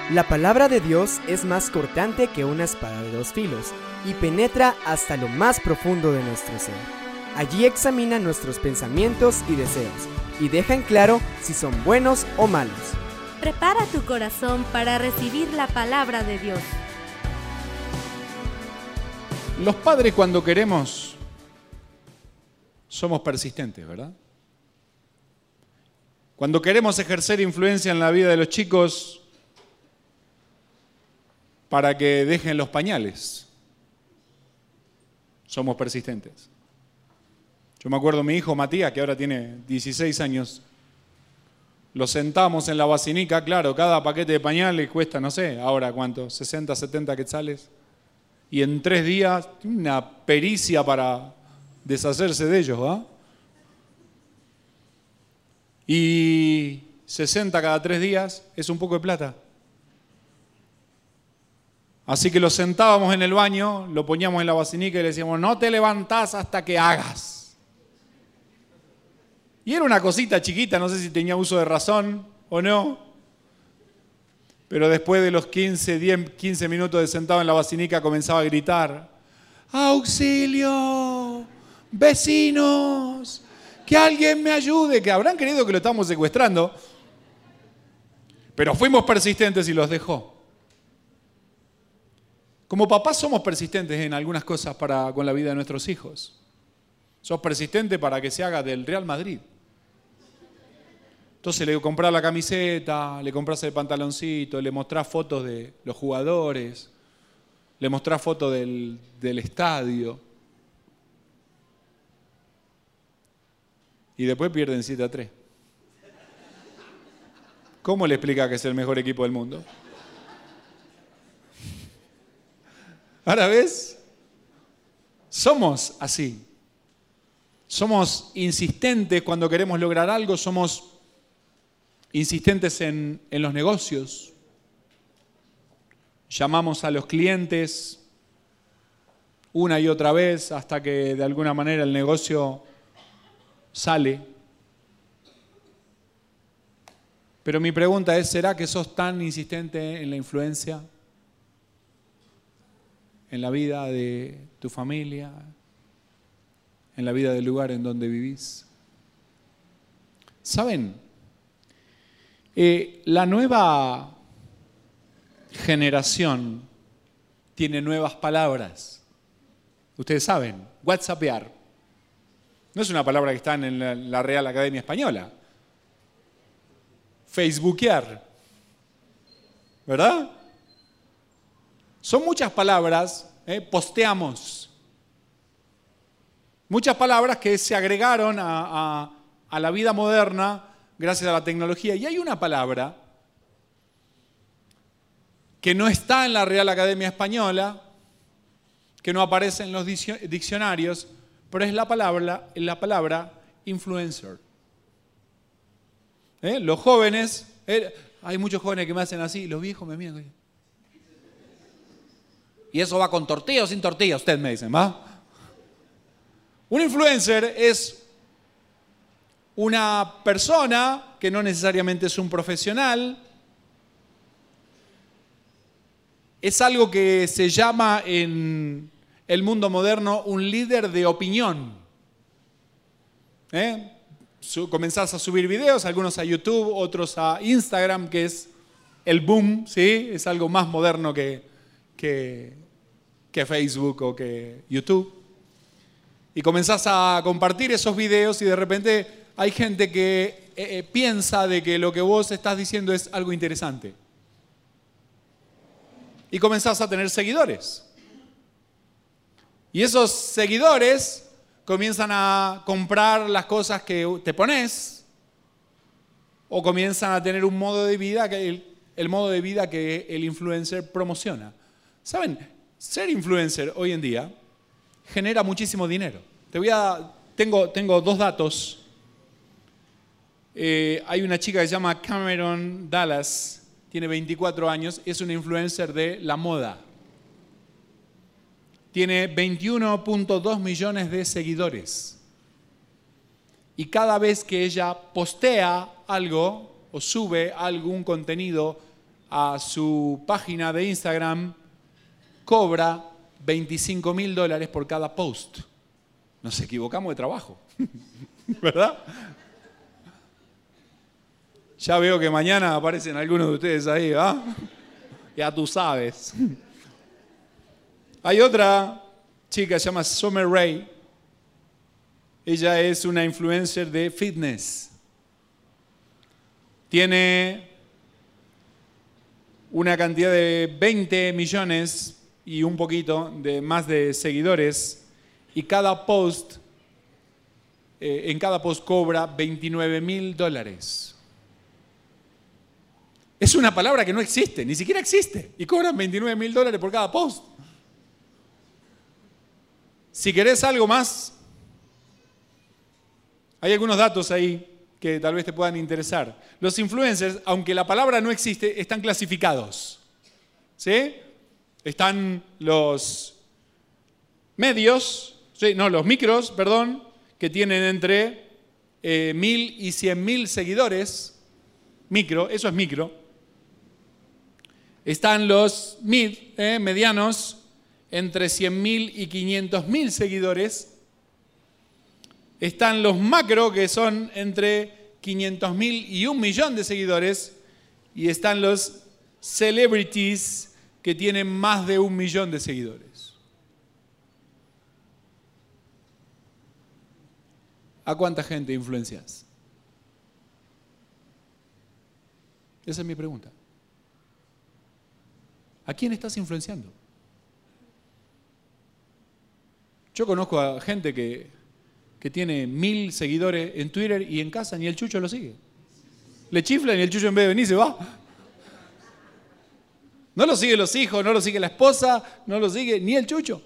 La palabra de Dios es más cortante que una espada de dos filos y penetra hasta lo más profundo de nuestro ser. Allí examina nuestros pensamientos y deseos y deja en claro si son buenos o malos. Prepara tu corazón para recibir la palabra de Dios. Los padres, cuando queremos, somos persistentes, ¿verdad? Cuando queremos ejercer influencia en la vida de los chicos para que dejen los pañales, somos persistentes. Yo me acuerdo de mi hijo Matías, que ahora tiene 16 años, lo sentamos en la basinica, claro, cada paquete de pañales cuesta, no sé, ahora cuánto, 60, 70 quetzales. Y en 3 días, una pericia para deshacerse de ellos, ¿va? Y 60 cada 3 días es un poco de plata. Así que lo sentábamos en el baño, lo poníamos en la basinica y le decíamos, no te levantás hasta que hagas. Y era una cosita chiquita, no sé si tenía uso de razón o no. Pero después de los 15 minutos de sentado en la basinica comenzaba a gritar, ¡auxilio! ¡Vecinos! ¡Que alguien me ayude! Que habrán creído que lo estábamos secuestrando. Pero fuimos persistentes y los dejó. Como papás somos persistentes en algunas cosas con la vida de nuestros hijos. Sos persistente para que se haga del Real Madrid. Entonces le comprás la camiseta, le comprás el pantaloncito, le mostrás fotos de los jugadores, le mostrás fotos del estadio. Y después pierden 7-3. ¿Cómo le explica que es el mejor equipo del mundo? Ahora ves, somos así. Somos insistentes cuando queremos lograr algo, somos insistentes en los negocios. Llamamos a los clientes una y otra vez hasta que de alguna manera el negocio sale. Pero mi pregunta es, ¿será que sos tan insistente en la influencia en la vida de tu familia, en la vida del lugar en donde vivís? ¿Saben? La nueva generación tiene nuevas palabras. Ustedes saben, whatsappear. No es una palabra que está en la Real Academia Española. Facebookear. ¿Verdad? Son muchas palabras, posteamos. Muchas palabras que se agregaron a la vida moderna gracias a la tecnología. Y hay una palabra que no está en la Real Academia Española, que no aparece en los diccionarios, pero es la palabra influencer. Los jóvenes, hay muchos jóvenes que me hacen así, los viejos me miran. Y eso va con tortilla o sin tortilla, ustedes me dicen, ¿va? Un influencer es una persona que no necesariamente es un profesional. Es algo que se llama en el mundo moderno un líder de opinión. Comenzás a subir videos, algunos a YouTube, otros a Instagram, que es el boom, ¿sí? Es algo más moderno que Facebook o que YouTube. Y comenzás a compartir esos videos y de repente hay gente que piensa de que lo que vos estás diciendo es algo interesante. Y comenzás a tener seguidores. Y esos seguidores comienzan a comprar las cosas que te pones o comienzan a tener un modo de vida, el modo de vida que el influencer promociona. ¿Saben? Ser influencer hoy en día genera muchísimo dinero. Tengo 2 datos. Hay una chica que se llama Cameron Dallas, tiene 24 años, es una influencer de la moda. Tiene 21.2 millones de seguidores. Y cada vez que ella postea algo o sube algún contenido a su página de Instagram, cobra $25,000 por cada post. Nos equivocamos de trabajo, ¿verdad? Ya veo que mañana aparecen algunos de ustedes ahí, ¿ah? Ya tú sabes. Hay otra chica que se llama Summer Rae. Ella es una influencer de fitness. Tiene una cantidad de 20 millones y un poquito de más de seguidores. Y cada post, en cada post cobra $29,000. Es una palabra que no existe, ni siquiera existe. Y cobran $29,000 por cada post. Si querés algo más, hay algunos datos ahí que tal vez te puedan interesar. Los influencers, aunque la palabra no existe, están clasificados. ¿Sí? Están los medios, ¿sí? No, los micros, perdón, que tienen entre 1.000 y 100.000 seguidores. Micro, eso es micro. Están los medianos, entre 100.000 y 500.000 seguidores. Están los macro, que son entre 500.000 y 1.000.000 de seguidores. Y están los celebrities, que tienen más de 1.000.000 de seguidores. ¿A cuánta gente influencias? Esa es mi pregunta. ¿A quién estás influenciando? Yo conozco a gente que tiene 1.000 seguidores en Twitter y en casa ni el chucho lo sigue. Le chiflan y el chucho en vez de venir se va. No lo siguen los hijos, no lo sigue la esposa, no lo sigue ni el chucho.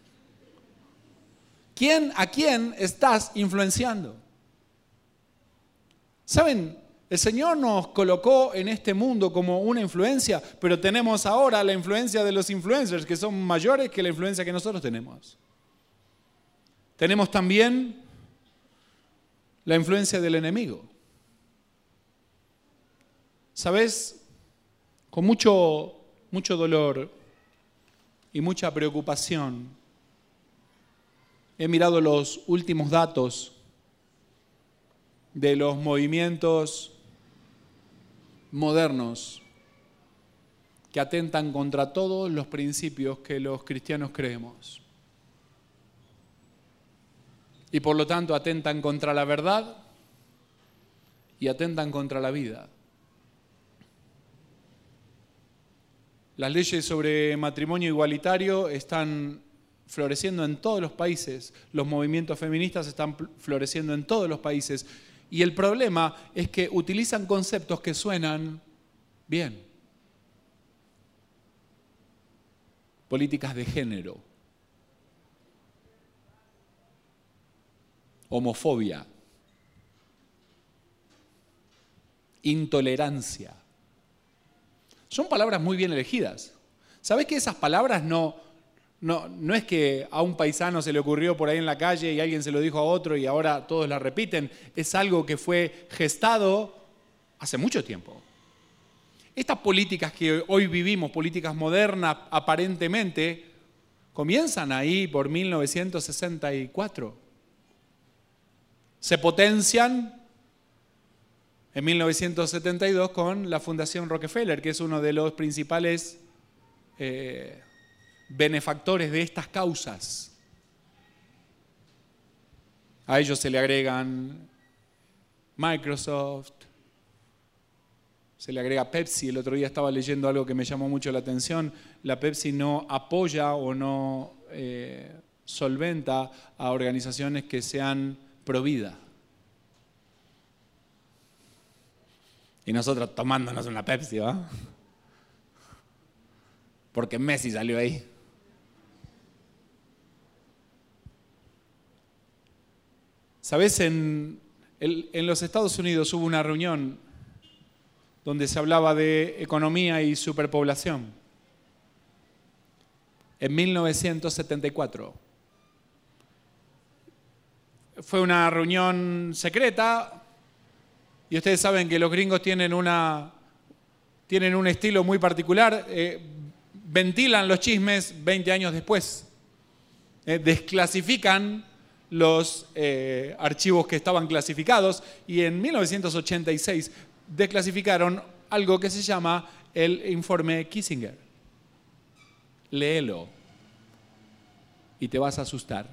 ¿A quién estás influenciando? ¿Saben? El Señor nos colocó en este mundo como una influencia, pero tenemos ahora la influencia de los influencers, que son mayores que la influencia que nosotros tenemos. Tenemos también la influencia del enemigo. ¿Sabes? Con mucho dolor y mucha preocupación, he mirado los últimos datos de los movimientos modernos que atentan contra todos los principios que los cristianos creemos. Y por lo tanto atentan contra la verdad y atentan contra la vida. Las leyes sobre matrimonio igualitario están floreciendo en todos los países. Los movimientos feministas están floreciendo en todos los países. Y el problema es que utilizan conceptos que suenan bien. Políticas de género, homofobia, intolerancia. Son palabras muy bien elegidas. ¿Sabés que esas palabras no es que a un paisano se le ocurrió por ahí en la calle y alguien se lo dijo a otro y ahora todos la repiten? Es algo que fue gestado hace mucho tiempo. Estas políticas que hoy vivimos, políticas modernas aparentemente, comienzan ahí por 1964. Se potencian en 1972 con la Fundación Rockefeller, que es uno de los principales benefactores de estas causas. A ellos se le agregan Microsoft, se le agrega Pepsi. El otro día estaba leyendo algo que me llamó mucho la atención. La Pepsi no apoya o no solventa a organizaciones que sean pro vida. Y nosotros tomándonos una Pepsi, ¿va? Porque Messi salió ahí. ¿Sabes? En los Estados Unidos hubo una reunión donde se hablaba de economía y superpoblación. En 1974. Fue una reunión secreta y ustedes saben que los gringos tienen una tienen un estilo muy particular, ventilan los chismes 20 años después. Desclasifican los archivos que estaban clasificados y en 1986 desclasificaron algo que se llama el informe Kissinger. Léelo y te vas a asustar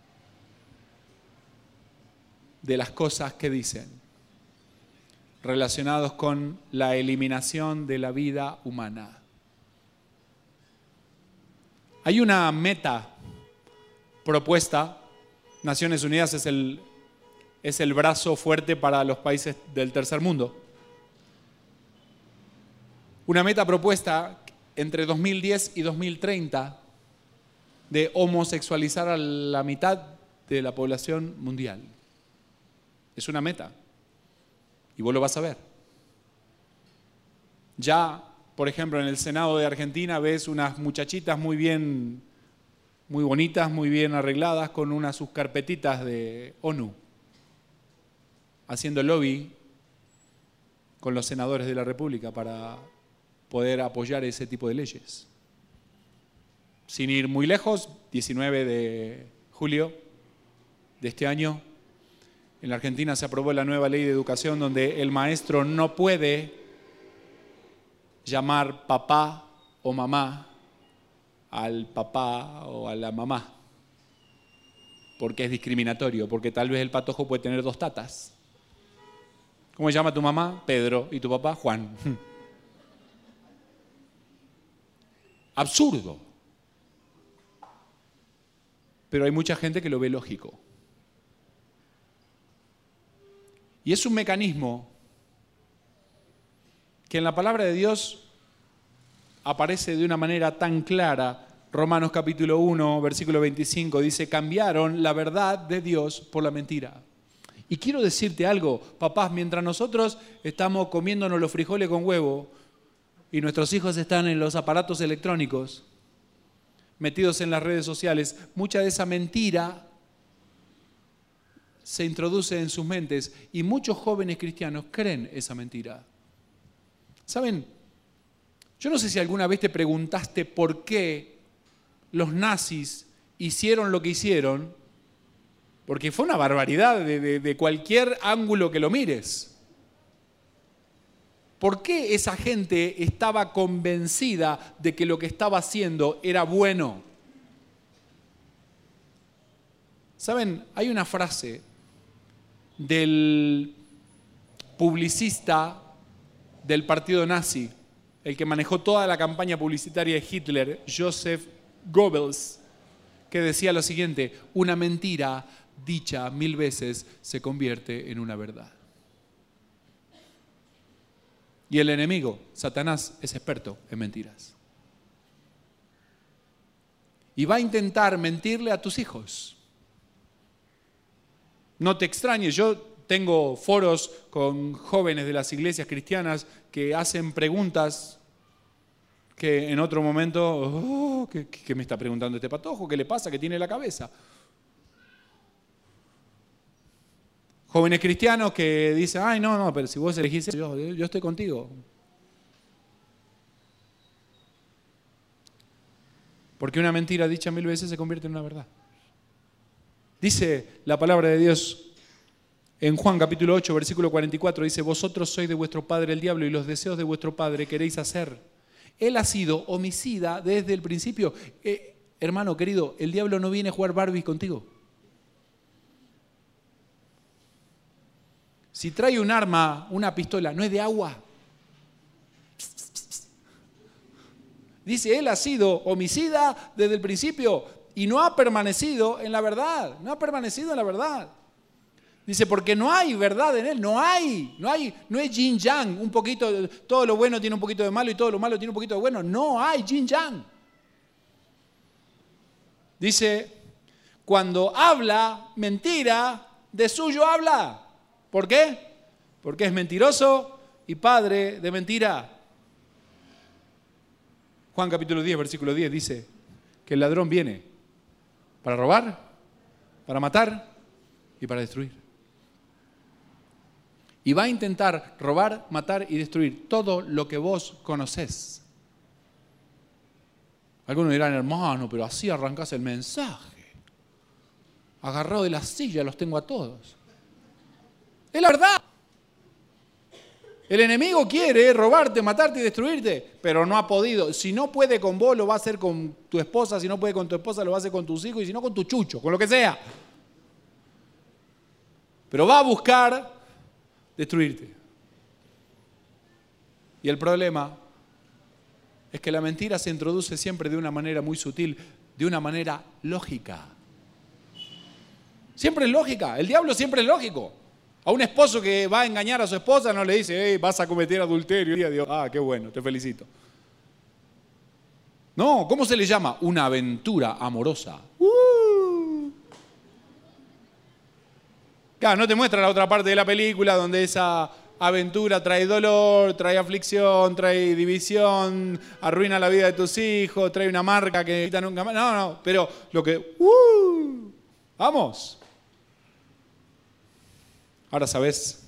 de las cosas que dicen relacionados con la eliminación de la vida humana. Hay una meta propuesta. Naciones Unidas es el brazo fuerte para los países del tercer mundo. Una meta propuesta entre 2010 y 2030 de homosexualizar a la mitad de la población mundial. Es una meta. Y vos lo vas a ver. Ya, por ejemplo, en el Senado de Argentina ves unas muchachitas muy bonitas, muy bien arregladas, con sus carpetitas de ONU, haciendo lobby con los senadores de la República para poder apoyar ese tipo de leyes. Sin ir muy lejos, 19 de julio de este año, en la Argentina se aprobó la nueva ley de educación donde el maestro no puede llamar papá o mamá al papá o a la mamá, porque es discriminatorio, porque tal vez el patojo puede tener 2 tatas. ¿Cómo se llama tu mamá? Pedro. ¿Y tu papá? Juan. Absurdo. Pero hay mucha gente que lo ve lógico. Y es un mecanismo que en la palabra de Dios aparece de una manera tan clara. Romanos capítulo 1, versículo 25 dice: cambiaron la verdad de Dios por la mentira. Y quiero decirte algo, papás, mientras nosotros estamos comiéndonos los frijoles con huevo y nuestros hijos están en los aparatos electrónicos, metidos en las redes sociales, mucha de esa mentira se introduce en sus mentes y muchos jóvenes cristianos creen esa mentira. ¿Saben? Yo no sé si alguna vez te preguntaste por qué los nazis hicieron lo que hicieron, porque fue una barbaridad de cualquier ángulo que lo mires. ¿Por qué esa gente estaba convencida de que lo que estaba haciendo era bueno? ¿Saben? Hay una frase del publicista del partido nazi, el que manejó toda la campaña publicitaria de Hitler, Joseph Goebbels, que decía lo siguiente: una mentira dicha 1000 veces se convierte en una verdad. Y el enemigo, Satanás, es experto en mentiras. Y va a intentar mentirle a tus hijos. No te extrañes, yo tengo foros con jóvenes de las iglesias cristianas que hacen preguntas que en otro momento, ¿qué me está preguntando este patojo? ¿Qué le pasa? ¿Qué tiene en la cabeza? Jóvenes cristianos que dicen: ay, no, pero si vos elegís eso, yo estoy contigo. Porque una mentira dicha 1000 veces se convierte en una verdad. Dice la palabra de Dios en Juan capítulo 8, versículo 44, dice: vosotros sois de vuestro padre el diablo y los deseos de vuestro padre queréis hacer. Él ha sido homicida desde el principio. Hermano querido, el diablo no viene a jugar Barbie contigo. Si trae un arma, una pistola, no es de agua. Dice: él ha sido homicida desde el principio y no ha permanecido en la verdad. No ha permanecido en la verdad. Dice: porque no hay verdad en él. No es yin yang. Un poquito, todo lo bueno tiene un poquito de malo y todo lo malo tiene un poquito de bueno. No hay yin yang. Dice: cuando habla mentira, de suyo habla. ¿Por qué? Porque es mentiroso y padre de mentira. Juan capítulo 10, versículo 10 dice que el ladrón viene para robar, para matar y para destruir. Y va a intentar robar, matar y destruir todo lo que vos conocés. Algunos dirán, hermano, pero así arrancás el mensaje. Agarrado de la silla los tengo a todos. Es la verdad. El enemigo quiere robarte, matarte y destruirte, pero no ha podido. Si no puede con vos, lo va a hacer con tu esposa. Si no puede con tu esposa, lo va a hacer con tus hijos. Y si no, con tu chucho, con lo que sea. Pero va a buscar destruirte. Y el problema es que la mentira se introduce siempre de una manera muy sutil, de una manera lógica. Siempre es lógica. El diablo siempre es lógico. A un esposo que va a engañar a su esposa no le dice, hey, vas a cometer adulterio. Y Dios, qué bueno, te felicito. No, ¿cómo se le llama? Una aventura amorosa. Claro, no te muestra la otra parte de la película donde esa aventura trae dolor, trae aflicción, trae división, arruina la vida de tus hijos, trae una marca que nunca más. No, pero lo que... ¡Vamos! Ahora, ¿sabes?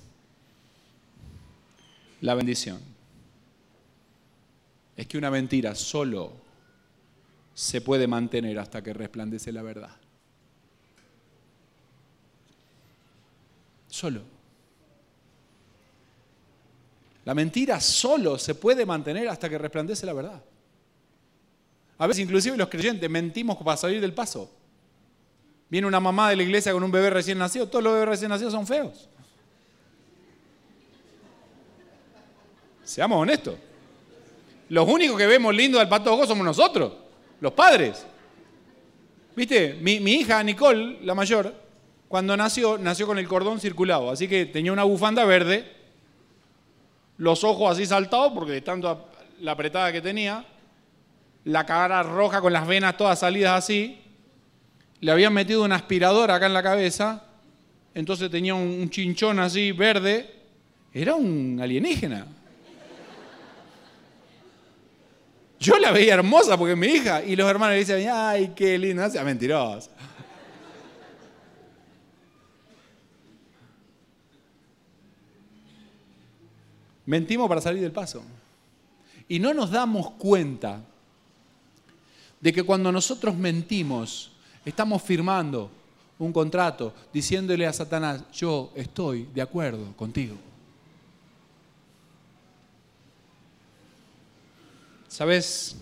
La bendición es que una mentira solo se puede mantener hasta que resplandece la verdad. Solo. La mentira solo se puede mantener hasta que resplandece la verdad. A veces, inclusive los creyentes, mentimos para salir del paso. Viene una mamá de la iglesia con un bebé recién nacido, todos los bebés recién nacidos son feos. Seamos honestos. Los únicos que vemos lindo al patojo somos nosotros, los padres. ¿Viste? Mi hija Nicole, la mayor, cuando nació con el cordón circulado. Así que tenía una bufanda verde, los ojos así saltados porque de tanto la apretada que tenía, la cara roja con las venas todas salidas así. Le habían metido una aspiradora acá en la cabeza, entonces tenía un chinchón así verde. Era un alienígena. Yo la veía hermosa porque es mi hija. Y los hermanos le decían, ay, qué linda, no sea mentirosa. Mentimos para salir del paso. Y no nos damos cuenta de que cuando nosotros mentimos, estamos firmando un contrato diciéndole a Satanás, yo estoy de acuerdo contigo. ¿Sabes?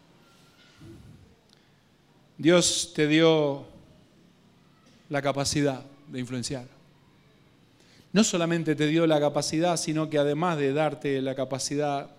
Dios te dio la capacidad de influenciar. No solamente te dio la capacidad, sino que además de darte la capacidad,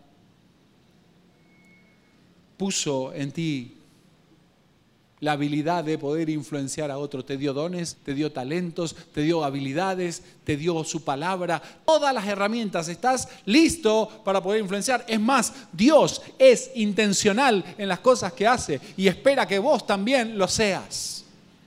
puso en ti la habilidad de poder influenciar a otros. Te dio dones, te dio talentos, te dio habilidades, te dio su palabra. Todas las herramientas. Estás listo para poder influenciar. Es más, Dios es intencional en las cosas que hace y espera que vos también lo seas.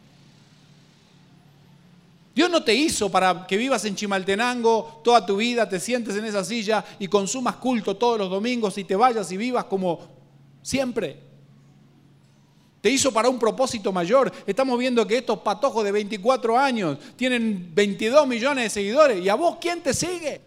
Dios no te hizo para que vivas en Chimaltenango toda tu vida, te sientes en esa silla y consumas culto todos los domingos y te vayas y vivas como siempre. Te hizo para un propósito mayor. Estamos viendo que estos patojos de 24 años tienen 22 millones de seguidores. ¿Y a vos quién te sigue?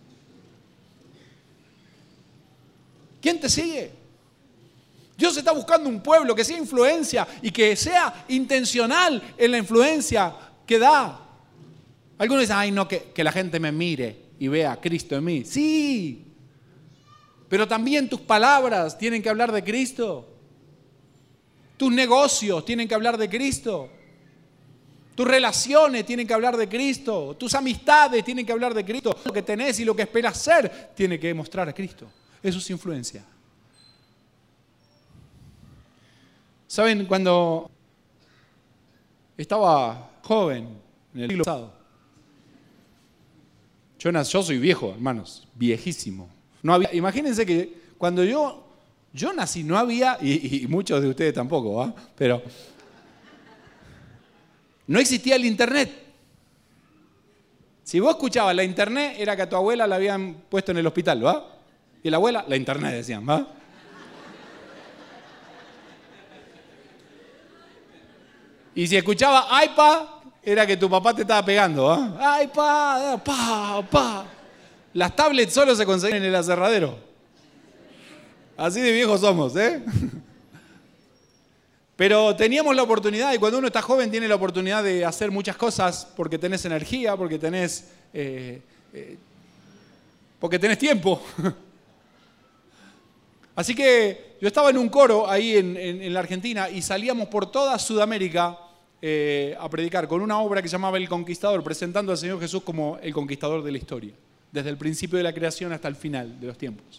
¿Quién te sigue? Dios está buscando un pueblo que sea influencia y que sea intencional en la influencia que da. Algunos dicen, ay no, que la gente me mire y vea a Cristo en mí. Sí, pero también tus palabras tienen que hablar de Cristo. Tus negocios tienen que hablar de Cristo. Tus relaciones tienen que hablar de Cristo. Tus amistades tienen que hablar de Cristo. Lo que tenés y lo que esperas ser tiene que mostrar a Cristo. Eso es influencia. ¿Saben? Cuando estaba joven, en el siglo pasado, yo soy viejo, hermanos, viejísimo. No había, imagínense que cuando yo nací no había, y muchos de ustedes tampoco, ¿va? Pero no existía el internet. Si vos escuchabas la internet, era que a tu abuela la habían puesto en el hospital, ¿va? Y la abuela, la internet decían, ¿va? Y si escuchaba iPad, era que tu papá te estaba pegando, ¿va? iPad, pa. Las tablets solo se consiguen en el aserradero. Así de viejos somos, ¿eh? Pero teníamos la oportunidad, y cuando uno está joven tiene la oportunidad de hacer muchas cosas porque tenés energía, porque tenés tiempo. Así que yo estaba en un coro ahí en la Argentina y salíamos por toda Sudamérica a predicar con una obra que se llamaba El Conquistador, presentando al Señor Jesús como el conquistador de la historia, desde el principio de la creación hasta el final de los tiempos.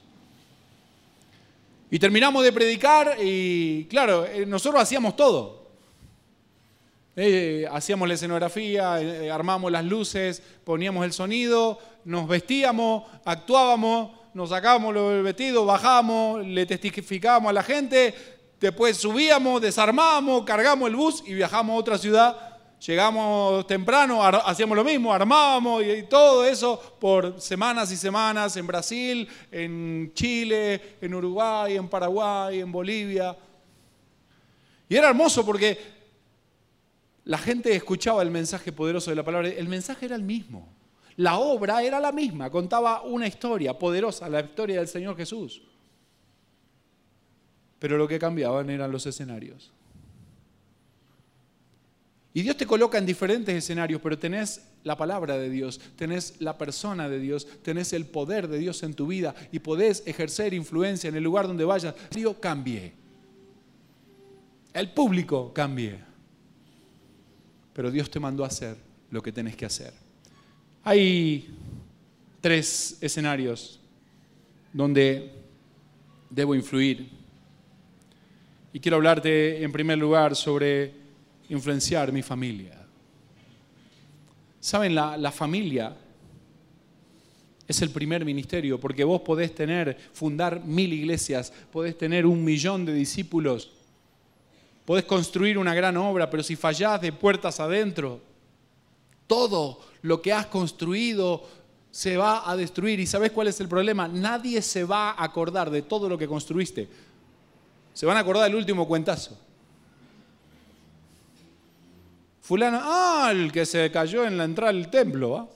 Y terminamos de predicar y, claro, nosotros hacíamos todo. Hacíamos la escenografía, armábamos las luces, poníamos el sonido, nos vestíamos, actuábamos, nos sacábamos el vestido, bajábamos, le testificábamos a la gente, después subíamos, desarmábamos, cargamos el bus y viajamos a otra ciudad. Llegamos temprano, hacíamos lo mismo, armábamos y todo eso por semanas y semanas en Brasil, en Chile, en Uruguay, en Paraguay, en Bolivia. Y era hermoso porque la gente escuchaba el mensaje poderoso de la palabra. El mensaje era el mismo. La obra era la misma, contaba una historia poderosa, la historia del Señor Jesús. Pero lo que cambiaban eran los escenarios. Y Dios te coloca en diferentes escenarios, pero tenés la palabra de Dios, tenés la persona de Dios, tenés el poder de Dios en tu vida y podés ejercer influencia en el lugar donde vayas. Yo cambié. El público cambié. Pero Dios te mandó a hacer lo que tenés que hacer. Hay 3 escenarios donde debo influir. Y quiero hablarte en primer lugar sobre influenciar mi familia. ¿Saben? La familia es el primer ministerio, porque vos podés fundar 1000 iglesias, podés tener 1 millón de discípulos, podés construir una gran obra, pero si fallás de puertas adentro, todo lo que has construido se va a destruir. ¿Y sabés cuál es el problema? Nadie se va a acordar de todo lo que construiste. Se van a acordar del último cuentazo. Fulano, el que se cayó en la entrada del templo, ¿va?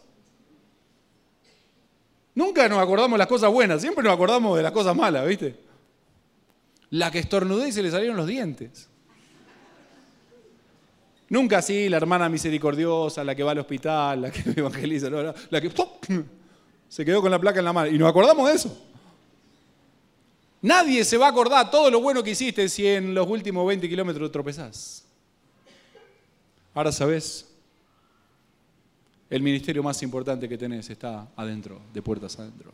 Nunca nos acordamos de las cosas buenas, siempre nos acordamos de las cosas malas, ¿viste? La que estornudó y se le salieron los dientes. Nunca así, la hermana misericordiosa, la que va al hospital, la que evangeliza, la que ¡pum!, se quedó con la placa en la mano. Y nos acordamos de eso. Nadie se va a acordar todo lo bueno que hiciste si en los últimos 20 kilómetros tropezás. Ahora sabés, el ministerio más importante que tenés está adentro, de puertas adentro.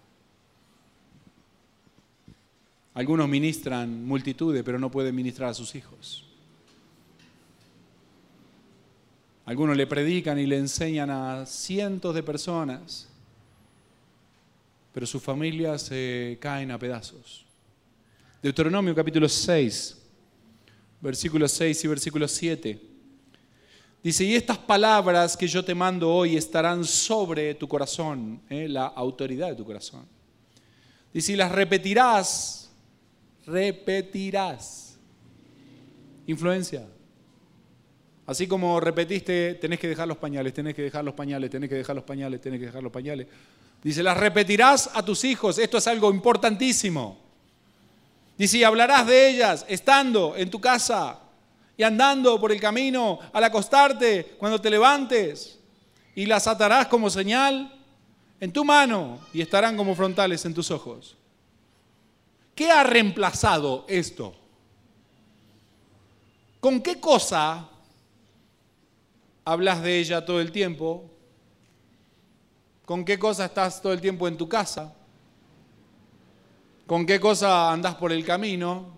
Algunos ministran multitudes, pero no pueden ministrar a sus hijos. Algunos le predican y le enseñan a cientos de personas, pero sus familias se caen a pedazos. Deuteronomio capítulo 6, versículos 6 y versículo 7. Dice, y estas palabras que yo te mando hoy estarán sobre tu corazón, la autoridad de tu corazón. Dice, y las repetirás. Influencia. Así como repetiste, tenés que dejar los pañales, tenés que dejar los pañales, tenés que dejar los pañales, tenés que dejar los pañales. Dice, las repetirás a tus hijos. Esto es algo importantísimo. Dice, y hablarás de ellas estando en tu casa y andando por el camino, al acostarte, cuando te levantes, y las atarás como señal en tu mano y estarán como frontales en tus ojos. ¿Qué ha reemplazado esto? ¿Con qué cosa hablas de ella todo el tiempo? ¿Con qué cosa estás todo el tiempo en tu casa? ¿Con qué cosa andás por el camino?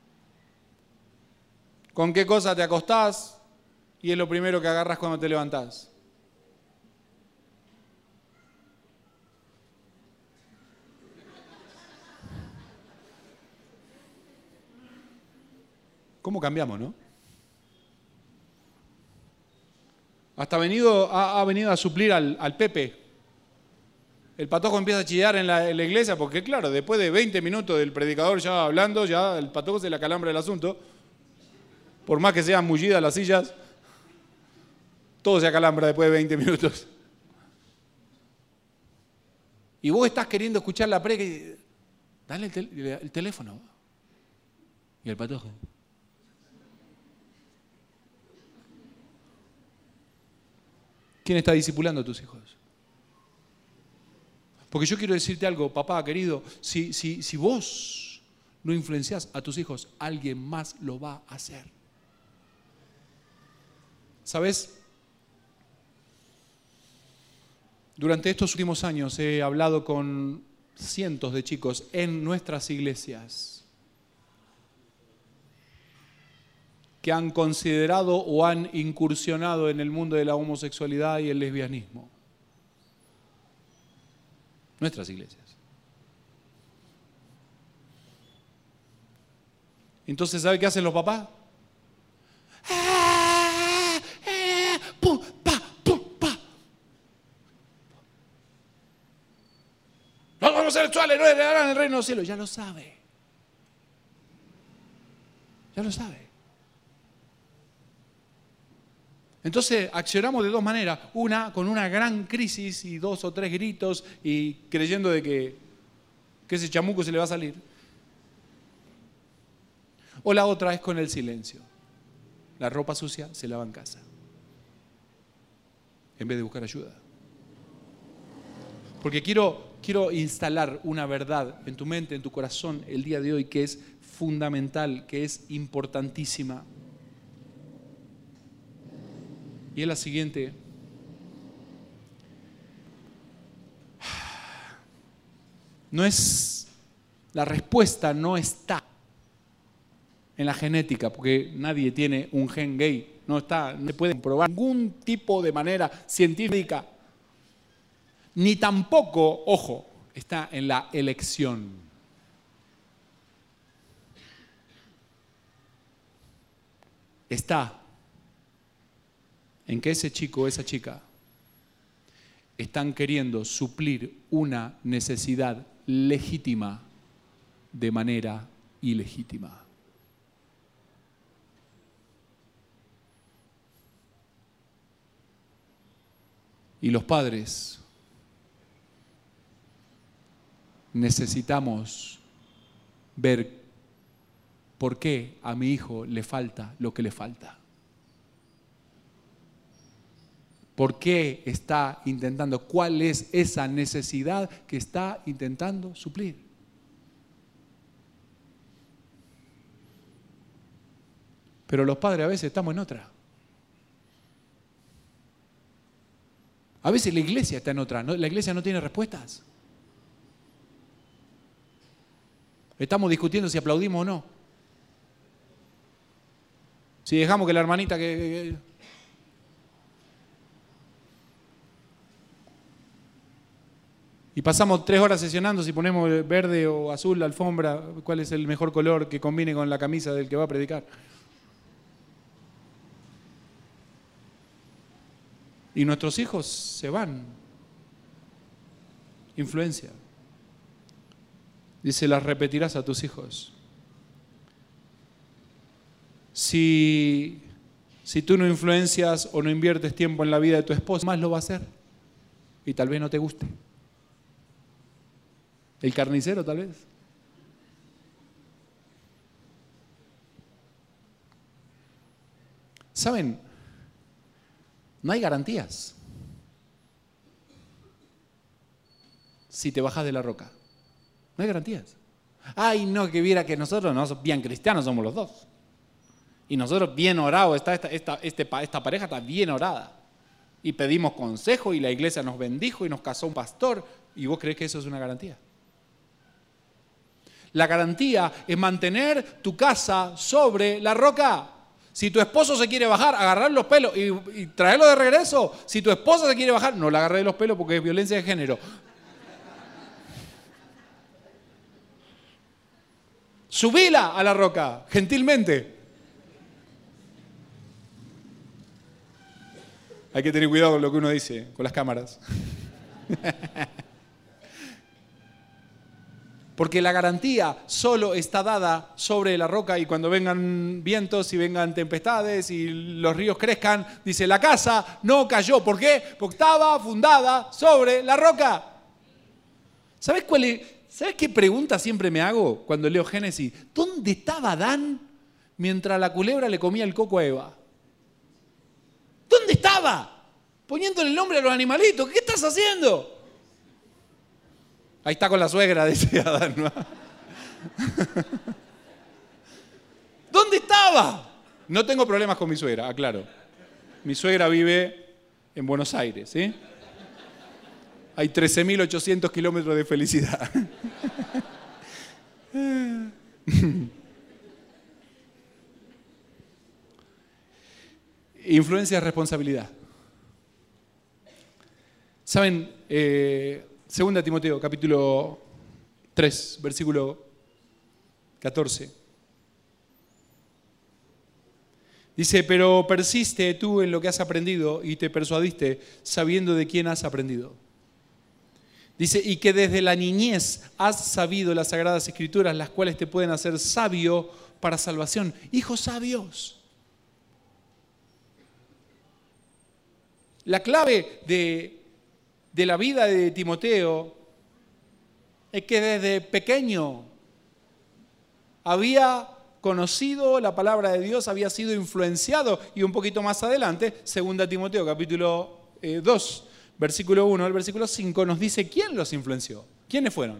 ¿Con qué cosa te acostás y es lo primero que agarras cuando te levantás? ¿Cómo cambiamos, no? Hasta ha venido a suplir al Pepe. El patojo empieza a chillar en la iglesia porque, claro, después de 20 minutos del predicador ya hablando, ya el patojo se le acalambra el asunto. Por más que sean mullidas las sillas, todo se acalambra después de 20 minutos. Y vos estás queriendo escuchar la predica y dale el teléfono. Y el patojo. ¿Quién está discipulando a tus hijos? Porque yo quiero decirte algo, papá querido, si vos no influenciás a tus hijos, alguien más lo va a hacer. ¿Sabes? Durante estos últimos años he hablado con cientos de chicos en nuestras iglesias que han considerado o han incursionado en el mundo de la homosexualidad y el lesbianismo. Nuestras iglesias. Entonces, ¿sabe qué hacen los papás? ¡Pum, pa, pum, pa! Los homosexuales no heredarán el reino de los cielos. Ya lo sabe. Ya lo sabe. Entonces accionamos de dos maneras, una con una gran crisis y 2 o 3 gritos y creyendo de que ese chamuco se le va a salir. O la otra es con el silencio. La ropa sucia se lava en casa, en vez de buscar ayuda. Porque quiero instalar una verdad en tu mente, en tu corazón el día de hoy que es fundamental, que es importantísima. Y es la siguiente. La respuesta no está en la genética, porque nadie tiene un gen gay. No se puede comprobar ningún tipo de manera científica. Ni tampoco, ojo, está en la elección. Está en que ese chico o esa chica están queriendo suplir una necesidad legítima de manera ilegítima. Y los padres necesitamos ver por qué a mi hijo le falta lo que le falta. ¿Por qué está intentando? ¿Cuál es esa necesidad que está intentando suplir? Pero los padres a veces estamos en otra. A veces la iglesia está en otra. La iglesia no tiene respuestas. Estamos discutiendo si aplaudimos o no. Si dejamos que la hermanita Y pasamos 3 horas sesionando si ponemos verde o azul la alfombra, cuál es el mejor color que combine con la camisa del que va a predicar. Y nuestros hijos se van. Influencia. Dice, las repetirás a tus hijos. Si tú no influencias o no inviertes tiempo en la vida de tu esposo, más lo va a hacer. Y tal vez no te guste. El carnicero, tal vez. ¿Saben? No hay garantías. Si te bajas de la roca. No hay garantías. Ay, no, que viera que nosotros no bien cristianos somos los dos. Y nosotros bien orados, esta pareja está bien orada. Y pedimos consejo y la iglesia nos bendijo y nos casó un pastor. ¿Y vos crees que eso es una garantía? La garantía es mantener tu casa sobre la roca. Si tu esposo se quiere bajar, agarrar los pelos y traerlo de regreso. Si tu esposa se quiere bajar, no la agarré de los pelos porque es violencia de género. Subila a la roca, gentilmente. Hay que tener cuidado con lo que uno dice, con las cámaras. Porque la garantía solo está dada sobre la roca y cuando vengan vientos y vengan tempestades y los ríos crezcan, dice, la casa no cayó. ¿Por qué? Porque estaba fundada sobre la roca. ¿Sabes qué pregunta siempre me hago cuando leo Génesis? ¿Dónde estaba Adán mientras la culebra le comía el coco a Eva? ¿Dónde estaba? Poniéndole el nombre a los animalitos. ¿Qué estás haciendo? Ahí está con la suegra, decía Adán, ¿no? ¿Dónde estaba? No tengo problemas con mi suegra, aclaro. Mi suegra vive en Buenos Aires, ¿sí? Hay 13.800 kilómetros de felicidad. Influencia y responsabilidad. ¿Saben? 2 Timoteo, capítulo 3, versículo 14. Dice, pero persiste tú en lo que has aprendido y te persuadiste sabiendo de quién has aprendido. Dice, y que desde la niñez has sabido las sagradas escrituras, las cuales te pueden hacer sabio para salvación. Hijos sabios. La clave de la vida de Timoteo es que desde pequeño había conocido la palabra de Dios, había sido influenciado, y un poquito más adelante, 2 Timoteo capítulo 2, versículo 1 al versículo 5, nos dice quién los influenció. ¿Quiénes fueron?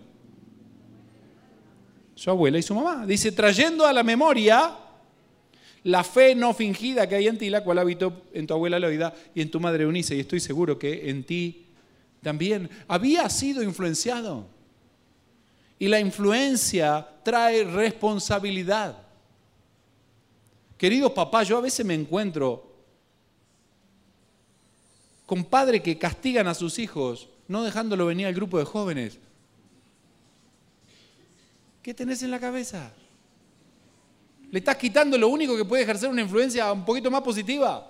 Su abuela y su mamá. Dice, trayendo a la memoria la fe no fingida que hay en ti, la cual habitó en tu abuela Loida y en tu madre Eunice, y estoy seguro que en ti también. Había sido influenciado. Y la influencia trae responsabilidad. Queridos papás, yo a veces me encuentro con padres que castigan a sus hijos, no dejándolo venir al grupo de jóvenes. ¿Qué tenés en la cabeza? Le estás quitando lo único que puede ejercer una influencia un poquito más positiva.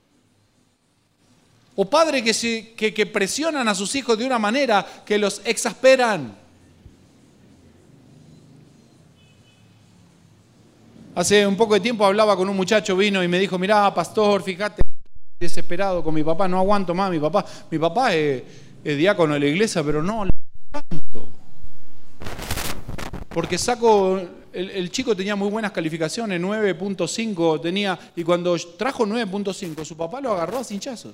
O padres que presionan a sus hijos de una manera que los exasperan. Hace un poco de tiempo hablaba con un muchacho, vino y me dijo, mirá, pastor, fíjate, desesperado con mi papá, no aguanto más, mi papá es diácono de la iglesia, pero no le aguanto. Porque el chico tenía muy buenas calificaciones, 9.5 tenía, y cuando trajo 9.5, su papá lo agarró a cinchazos.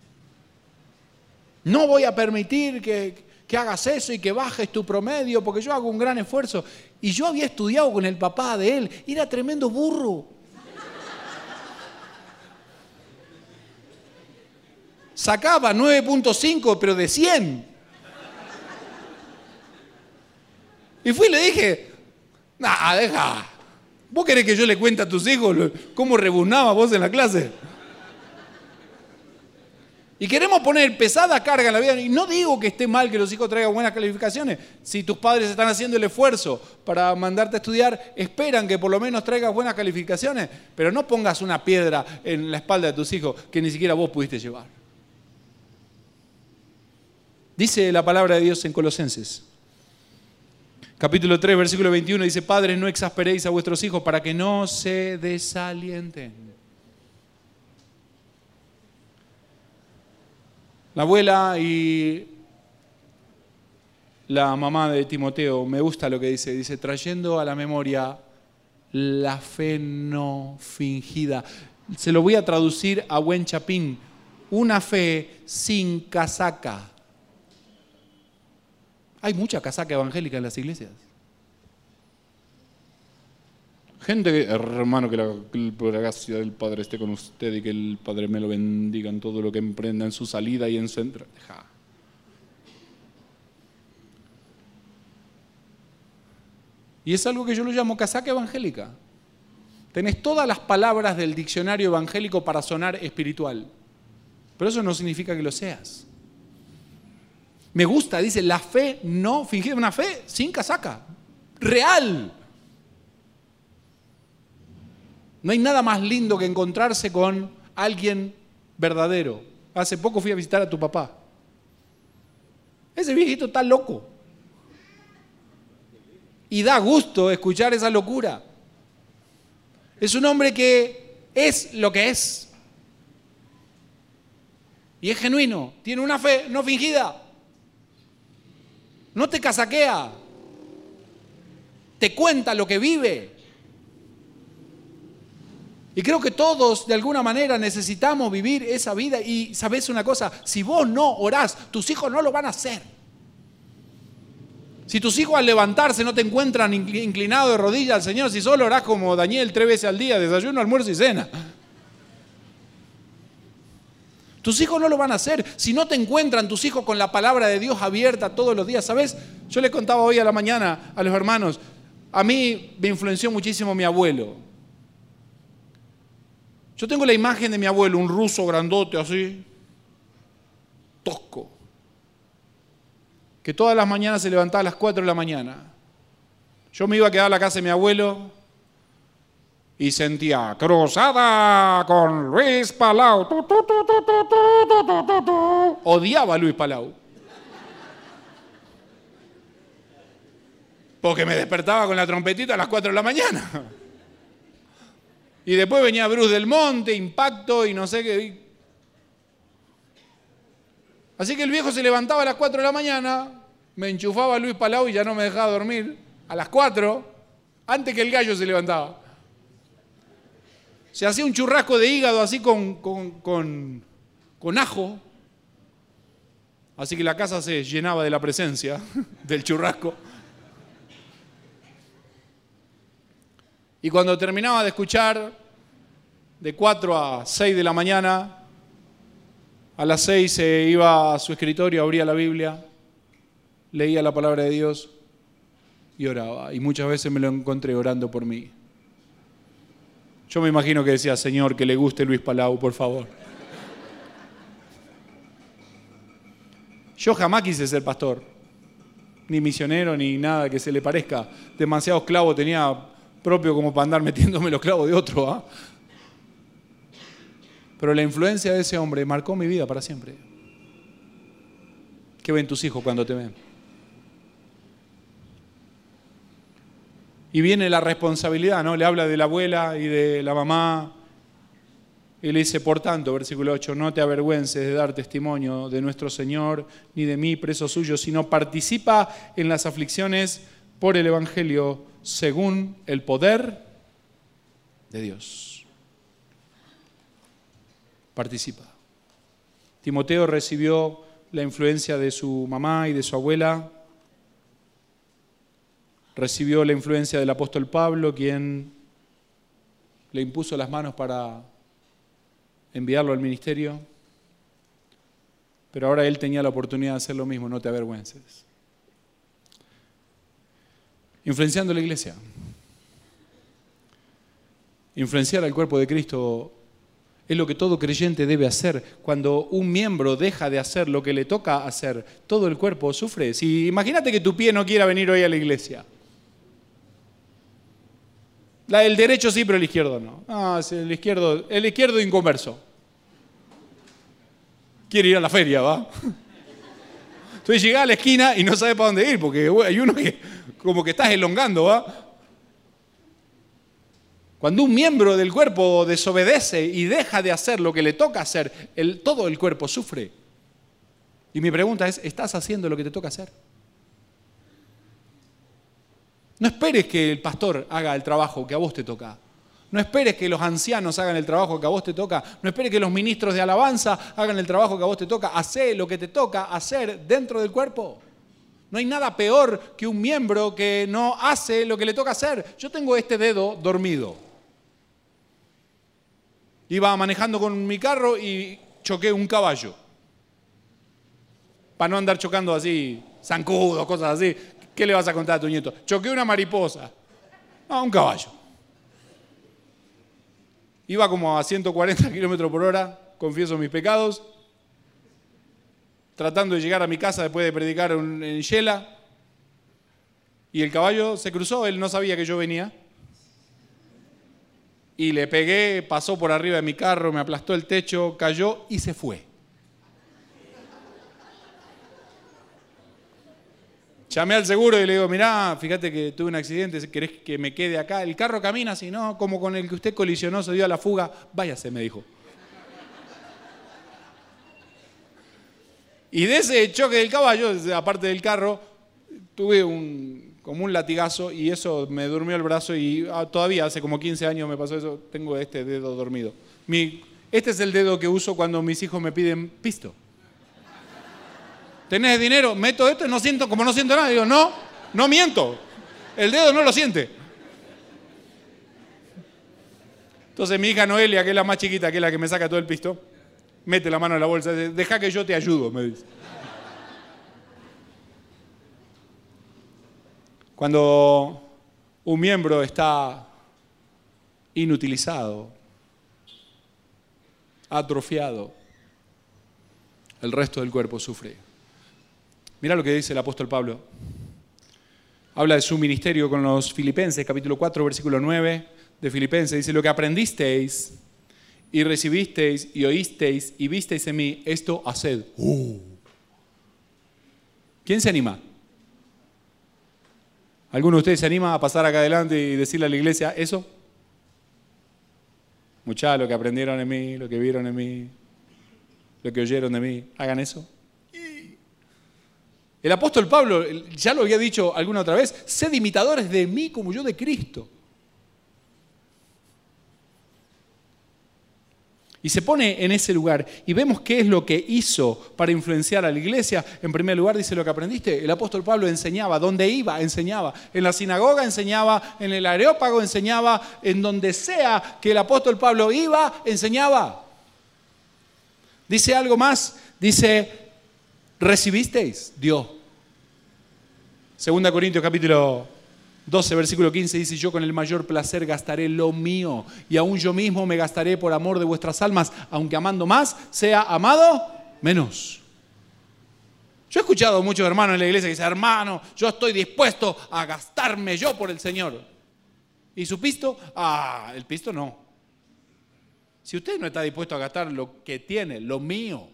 No voy a permitir que hagas eso y que bajes tu promedio, porque yo hago un gran esfuerzo. Y yo había estudiado con el papá de él, y era tremendo burro. Sacaba 9.5, pero de 100. Y fui y le dije, nah, deja. ¿Vos querés que yo le cuente a tus hijos cómo rebuznaba vos en la clase? Y queremos poner pesada carga en la vida. Y no digo que esté mal que los hijos traigan buenas calificaciones. Si tus padres están haciendo el esfuerzo para mandarte a estudiar, esperan que por lo menos traigas buenas calificaciones. Pero no pongas una piedra en la espalda de tus hijos que ni siquiera vos pudiste llevar. Dice la palabra de Dios en Colosenses. Capítulo 3, versículo 21, dice, padres, no exasperéis a vuestros hijos para que no se desalienten. La abuela y la mamá de Timoteo, me gusta lo que dice, trayendo a la memoria la fe no fingida. Se lo voy a traducir a buen chapín, una fe sin casaca. Hay mucha casaca evangélica en las iglesias. Gente que, hermano, que la gracia del Padre esté con usted y que el Padre me lo bendiga en todo lo que emprenda en su salida y en su entrada. Y es algo que yo lo llamo casaca evangélica. Tenés todas las palabras del diccionario evangélico para sonar espiritual. Pero eso no significa que lo seas. Me gusta, dice, la fe no fingida, una fe sin casaca, real. No hay nada más lindo que encontrarse con alguien verdadero. Hace poco fui a visitar a tu papá. Ese viejito está loco. Y da gusto escuchar esa locura. Es un hombre que es lo que es. Y es genuino. Tiene una fe no fingida. No te casaquea. Te cuenta lo que vive. Y creo que todos de alguna manera necesitamos vivir esa vida. Y ¿sabés una cosa? Si vos no orás, tus hijos no lo van a hacer. Si tus hijos al levantarse no te encuentran inclinado de rodillas al Señor, si solo orás como Daniel 3 veces al día, desayuno, almuerzo y cena. Tus hijos no lo van a hacer. Si no te encuentran tus hijos con la palabra de Dios abierta todos los días, ¿sabes? Yo le contaba hoy a la mañana a los hermanos, a mí me influenció muchísimo mi abuelo. Yo tengo la imagen de mi abuelo, un ruso grandote así, tosco, que todas las mañanas se levantaba a las 4 de la mañana. Yo me iba a quedar a la casa de mi abuelo y sentía cruzada con Luis Palau. Odiaba a Luis Palau. Porque me despertaba con la trompetita a las 4 de la mañana. Y después venía Bruce del Monte, Impacto y no sé qué. Así que el viejo se levantaba a las 4 de la mañana, me enchufaba a Luis Palau y ya no me dejaba dormir. A las 4, antes que el gallo se levantaba. Se hacía un churrasco de hígado así con ajo. Así que la casa se llenaba de la presencia del churrasco. Y cuando terminaba de escuchar, de 4 a 6 de la mañana, a las 6 se iba a su escritorio, abría la Biblia, leía la palabra de Dios y oraba. Y muchas veces me lo encontré orando por mí. Yo me imagino que decía, Señor, que le guste Luis Palau, por favor. Yo jamás quise ser pastor, ni misionero, ni nada que se le parezca. Demasiados clavos tenía propio como para andar metiéndome los clavos de otro. ¿Ah? Pero la influencia de ese hombre marcó mi vida para siempre. ¿Qué ven tus hijos cuando te ven? Y viene la responsabilidad, ¿no? Le habla de la abuela y de la mamá. Y le dice, por tanto, versículo 8, no te avergüences de dar testimonio de nuestro Señor, ni de mí, preso suyo, sino participa en las aflicciones por el Evangelio según el poder de Dios. Participa. Timoteo recibió la influencia de su mamá y de su abuela. Recibió la influencia del apóstol Pablo, quien le impuso las manos para enviarlo al ministerio. Pero ahora él tenía la oportunidad de hacer lo mismo, no te avergüences. Influenciando la iglesia. Influenciar al cuerpo de Cristo es lo que todo creyente debe hacer. Cuando un miembro deja de hacer lo que le toca hacer, todo el cuerpo sufre. Si imagínate que tu pie no quiera venir hoy a la iglesia. El derecho sí, pero el izquierdo no. Ah, es el izquierdo inconverso. Quiere ir a la feria, ¿va? Entonces llegás a la esquina y no sabes para dónde ir, porque hay uno que como que estás elongando, ¿va? Cuando un miembro del cuerpo desobedece y deja de hacer lo que le toca hacer, todo el cuerpo sufre. Y mi pregunta es, ¿estás haciendo lo que te toca hacer? No esperes que el pastor haga el trabajo que a vos te toca. No esperes que los ancianos hagan el trabajo que a vos te toca. No esperes que los ministros de alabanza hagan el trabajo que a vos te toca. Hacé lo que te toca hacer dentro del cuerpo. No hay nada peor que un miembro que no hace lo que le toca hacer. Yo tengo este dedo dormido. Iba manejando con mi carro y choqué un caballo. Para no andar chocando así, zancudos, cosas así. ¿Qué le vas a contar a tu nieto? Choqué una mariposa. No, un caballo. Iba como a 140 kilómetros por hora, confieso mis pecados, tratando de llegar a mi casa después de predicar en Yela, y el caballo se cruzó, él no sabía que yo venía, y le pegué, pasó por arriba de mi carro, me aplastó el techo, cayó y se fue. Llamé al seguro y le digo, mirá, fíjate que tuve un accidente, ¿querés que me quede acá? El carro camina, si no, como con el que usted colisionó, se dio a la fuga, váyase, me dijo. Y de ese choque del caballo, aparte del carro, tuve como un latigazo y eso me durmió el brazo y todavía hace como 15 años me pasó eso, tengo este dedo dormido. Este es el dedo que uso cuando mis hijos me piden pisto. ¿Tenés dinero? Meto esto y no siento nada. Digo, no miento. El dedo no lo siente. Entonces mi hija Noelia, que es la más chiquita, que es la que me saca todo el pisto, mete la mano en la bolsa y dice, deja que yo te ayudo, me dice. Cuando un miembro está inutilizado, atrofiado, el resto del cuerpo sufre. Mira lo que dice el apóstol Pablo. Habla de su ministerio con los filipenses, capítulo 4, versículo 9 de Filipenses. Dice, lo que aprendisteis y recibisteis y oísteis y visteis en mí, esto haced. ¿Quién se anima? ¿Alguno de ustedes se anima a pasar acá adelante y decirle a la iglesia eso? Muchachos, lo que aprendieron en mí, lo que vieron en mí, lo que oyeron de mí, hagan eso. El apóstol Pablo ya lo había dicho alguna otra vez, sed imitadores de mí como yo de Cristo. Y se pone en ese lugar y vemos qué es lo que hizo para influenciar a la iglesia. En primer lugar dice lo que aprendiste. El apóstol Pablo enseñaba, donde iba enseñaba, en la sinagoga enseñaba, en el Areópago enseñaba, en donde sea que el apóstol Pablo iba, enseñaba. Dice algo más, dice, recibisteis, dio. 2 Corintios capítulo 12, versículo 15 dice, yo con el mayor placer gastaré lo mío y aún yo mismo me gastaré por amor de vuestras almas, aunque amando más, sea amado menos. Yo he escuchado a muchos hermanos en la iglesia que dicen, hermano, yo estoy dispuesto a gastarme yo por el Señor. ¿Y su pisto? El pisto no. Si usted no está dispuesto a gastar lo que tiene, lo mío,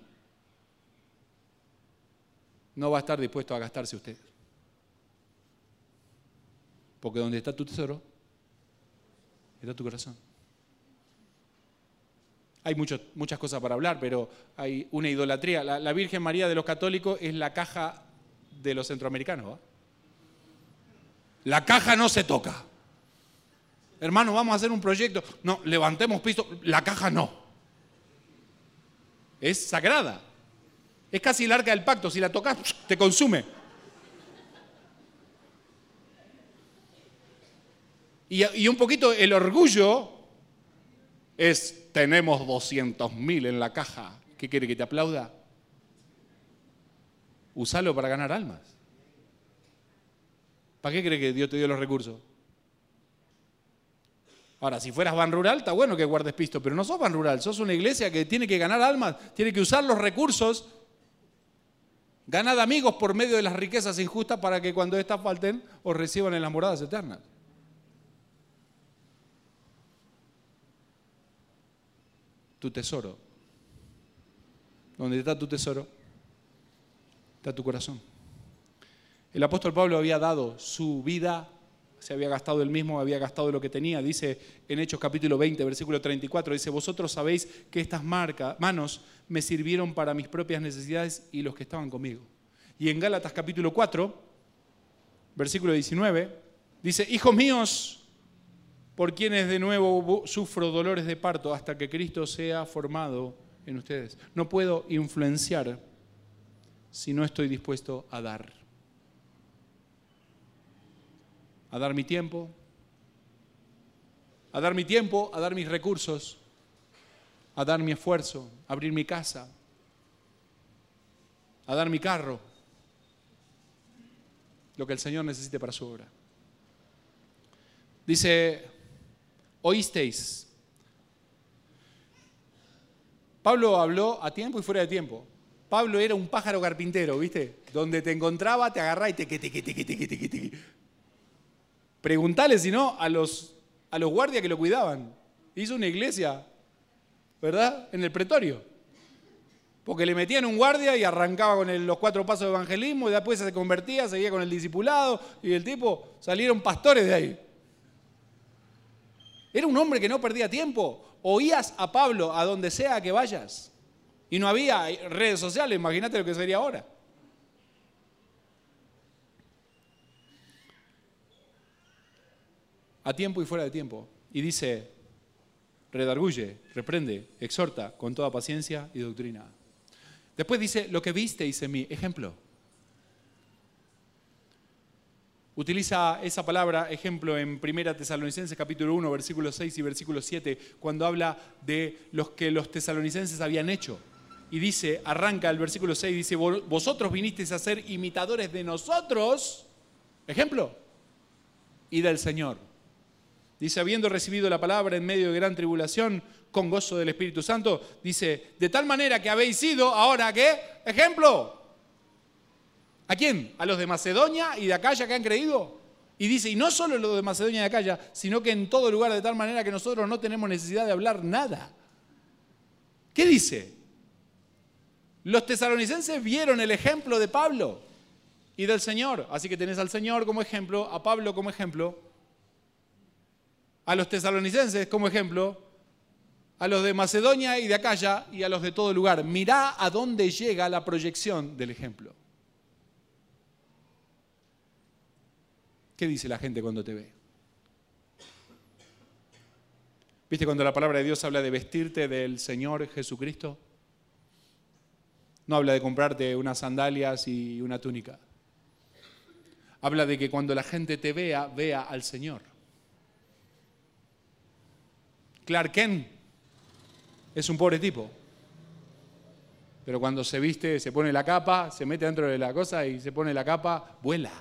no va a estar dispuesto a gastarse usted. Porque donde está tu tesoro, está tu corazón. Hay muchas cosas para hablar, pero hay una idolatría. La Virgen María de los católicos es la caja de los centroamericanos, ¿va? La caja no se toca. Hermano, vamos a hacer un proyecto. No, levantemos piso. La caja no. Es sagrada. Es casi el arca del pacto. Si la tocas, te consume. Y un poquito el orgullo es, tenemos 200.000 en la caja. ¿Qué quiere, que te aplauda? Usalo para ganar almas. ¿Para qué cree que Dios te dio los recursos? Ahora, si fueras Ban Rural, está bueno que guardes pisto, pero no sos Ban Rural, sos una iglesia que tiene que ganar almas, tiene que usar los recursos. Ganad amigos por medio de las riquezas injustas para que cuando éstas falten os reciban en las moradas eternas. Tu tesoro. Donde está tu tesoro, está tu corazón. El apóstol Pablo había dado su vida, se había gastado él mismo, había gastado lo que tenía. Dice en Hechos capítulo 20, versículo 34, dice, vosotros sabéis que estas manos me sirvieron para mis propias necesidades y los que estaban conmigo. Y en Gálatas capítulo 4, versículo 19, dice, hijos míos, por quienes de nuevo sufro dolores de parto hasta que Cristo sea formado en ustedes. No puedo influenciar si no estoy dispuesto a dar. A dar mi tiempo, a dar mis recursos, a dar mi esfuerzo, a abrir mi casa, a dar mi carro, lo que el Señor necesite para su obra. Dice, oísteis. Pablo habló a tiempo y fuera de tiempo. Pablo era un pájaro carpintero, ¿viste? Donde te encontraba, te agarraba y te. Preguntale, si no, a los guardias que lo cuidaban. Hizo una iglesia, ¿verdad? En el pretorio. Porque le metían un guardia y arrancaba con los 4 pasos de evangelismo y después se convertía, seguía con el discipulado y el tipo, salieron pastores de ahí. Era un hombre que no perdía tiempo. Oías a Pablo a donde sea que vayas. Y no había redes sociales, imagínate lo que sería ahora. a tiempo y fuera de tiempo. Y dice, redarguye, reprende, exhorta con toda paciencia y doctrina. Después dice, lo que visteis en mí, ejemplo. Utiliza esa palabra ejemplo en 1 Tesalonicenses capítulo 1, versículo 6 y versículo 7, cuando habla de los que los tesalonicenses habían hecho. Y dice, arranca el versículo 6, dice, vosotros vinisteis a ser imitadores de nosotros, ejemplo, y del Señor. Dice, habiendo recibido la palabra en medio de gran tribulación, con gozo del Espíritu Santo, dice, de tal manera que habéis sido, ahora, ¿qué? Ejemplo. ¿A quién? A los de Macedonia y de Acaya que han creído. Y dice, y no solo los de Macedonia y de Acaya, sino que en todo lugar, de tal manera que nosotros no tenemos necesidad de hablar nada. ¿Qué dice? Los tesalonicenses vieron el ejemplo de Pablo y del Señor. Así que tenés al Señor como ejemplo, a Pablo como ejemplo, a los tesalonicenses como ejemplo, a los de Macedonia y de Acaya y a los de todo lugar. Mirá a dónde llega la proyección del ejemplo. ¿Qué dice la gente cuando te ve? ¿Viste cuando la palabra de Dios habla de vestirte del Señor Jesucristo? No habla de comprarte unas sandalias y una túnica. Habla de que cuando la gente te vea, vea al Señor. Clark Kent es un pobre tipo. Pero cuando se viste, se pone la capa, se mete dentro de la cosa y se pone la capa, vuela.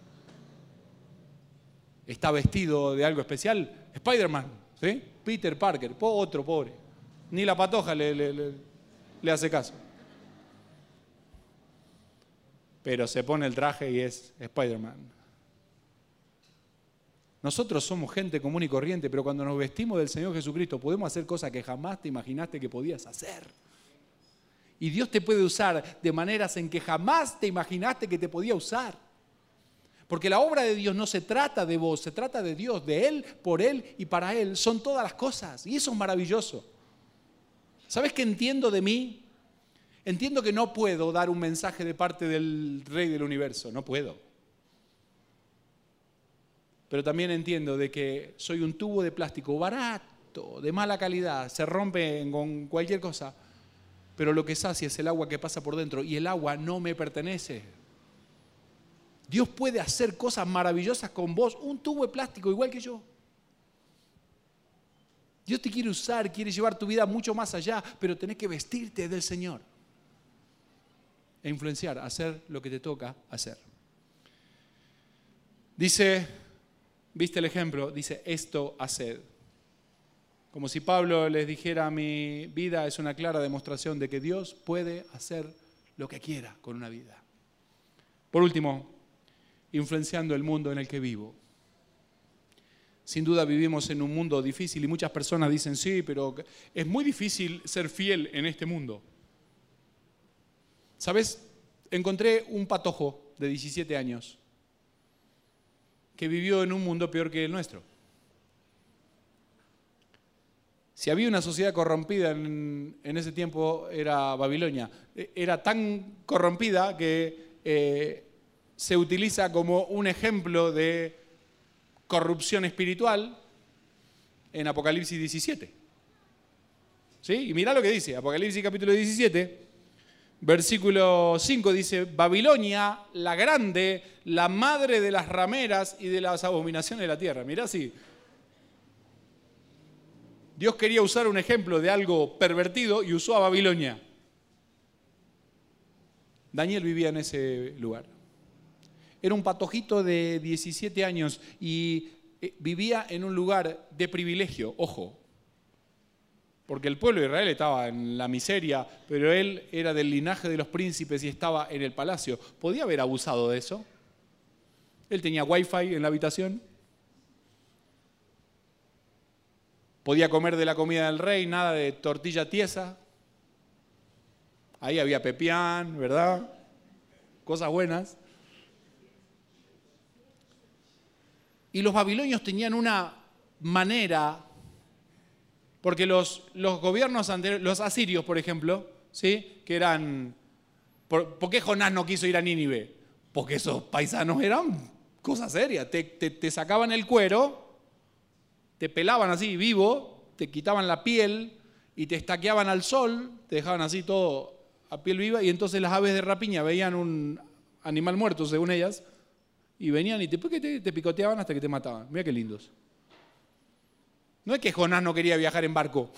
Está vestido de algo especial. Spider-Man, ¿sí? Peter Parker, otro pobre. Ni la patoja le hace caso. Pero se pone el traje y es Spider-Man. Nosotros somos gente común y corriente, pero cuando nos vestimos del Señor Jesucristo podemos hacer cosas que jamás te imaginaste que podías hacer. Y Dios te puede usar de maneras en que jamás te imaginaste que te podía usar. Porque la obra de Dios no se trata de vos, se trata de Dios, de Él, por Él y para Él. Son todas las cosas y eso es maravilloso. ¿Sabes qué entiendo de mí? Entiendo que no puedo dar un mensaje de parte del Rey del Universo, no puedo. Pero también entiendo de que soy un tubo de plástico barato, de mala calidad, se rompe con cualquier cosa, pero lo que sacia es el agua que pasa por dentro y el agua no me pertenece. Dios puede hacer cosas maravillosas con vos, un tubo de plástico igual que yo. Dios te quiere usar, quiere llevar tu vida mucho más allá, pero tenés que vestirte del Señor e influenciar, hacer lo que te toca hacer. Dice, ¿viste el ejemplo? Dice, esto haced. Como si Pablo les dijera, mi vida es una clara demostración de que Dios puede hacer lo que quiera con una vida. Por último, influenciando el mundo en el que vivo. Sin duda vivimos en un mundo difícil y muchas personas dicen, sí, pero es muy difícil ser fiel en este mundo. ¿Sabes? Encontré un patojo de 17 años que vivió en un mundo peor que el nuestro. Si había una sociedad corrompida en ese tiempo era Babilonia. Era tan corrompida que se utiliza como un ejemplo de corrupción espiritual en Apocalipsis 17. ¿Sí? Y mirá lo que dice, Apocalipsis capítulo 17, versículo 5 dice, Babilonia, la grande, la madre de las rameras y de las abominaciones de la tierra. Mirá así. Dios quería usar un ejemplo de algo pervertido y usó a Babilonia. Daniel vivía en ese lugar. Era un patojito de 17 años y vivía en un lugar de privilegio, ojo. Porque el pueblo de Israel estaba en la miseria, pero él era del linaje de los príncipes y estaba en el palacio. ¿Podía haber abusado de eso? Él tenía wifi en la habitación. Podía comer de la comida del rey, nada de tortilla tiesa. Ahí había pepián, ¿verdad? Cosas buenas. Y los babilonios tenían una manera, porque los gobiernos anteriores, los asirios, por ejemplo, ¿sí? Que eran, ¿por qué Jonás no quiso ir a Nínive? Porque esos paisanos eran cosas serias, te sacaban el cuero te pelaban así vivo, te quitaban la piel y te estaqueaban al sol, te dejaban así todo a piel viva, y entonces las aves de rapiña veían un animal muerto, según ellas, y venían y te picoteaban hasta que te mataban. Mira qué lindos. No es que Jonás no quería viajar en barco.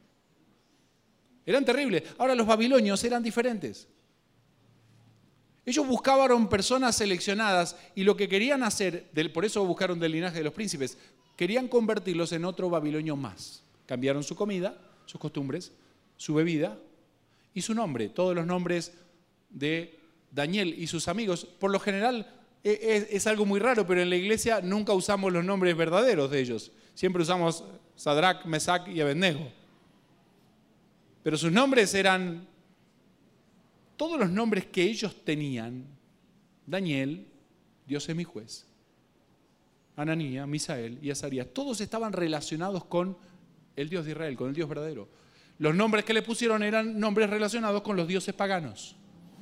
Eran terribles. Ahora los babilonios eran diferentes. Ellos buscaban personas seleccionadas y lo que querían hacer, por eso buscaron del linaje de los príncipes, querían convertirlos en otro babilonio más. Cambiaron su comida, sus costumbres, su bebida y su nombre. Todos los nombres de Daniel y sus amigos, por lo general es algo muy raro, pero en la iglesia nunca usamos los nombres verdaderos de ellos. Siempre usamos Sadrach, Mesac y Abednego. Pero sus nombres eran todos los nombres que ellos tenían. Daniel, Dios es mi juez. Ananías, Misael y Azarías. Todos estaban relacionados con el Dios de Israel, con el Dios verdadero. Los nombres que le pusieron eran nombres relacionados con los dioses paganos.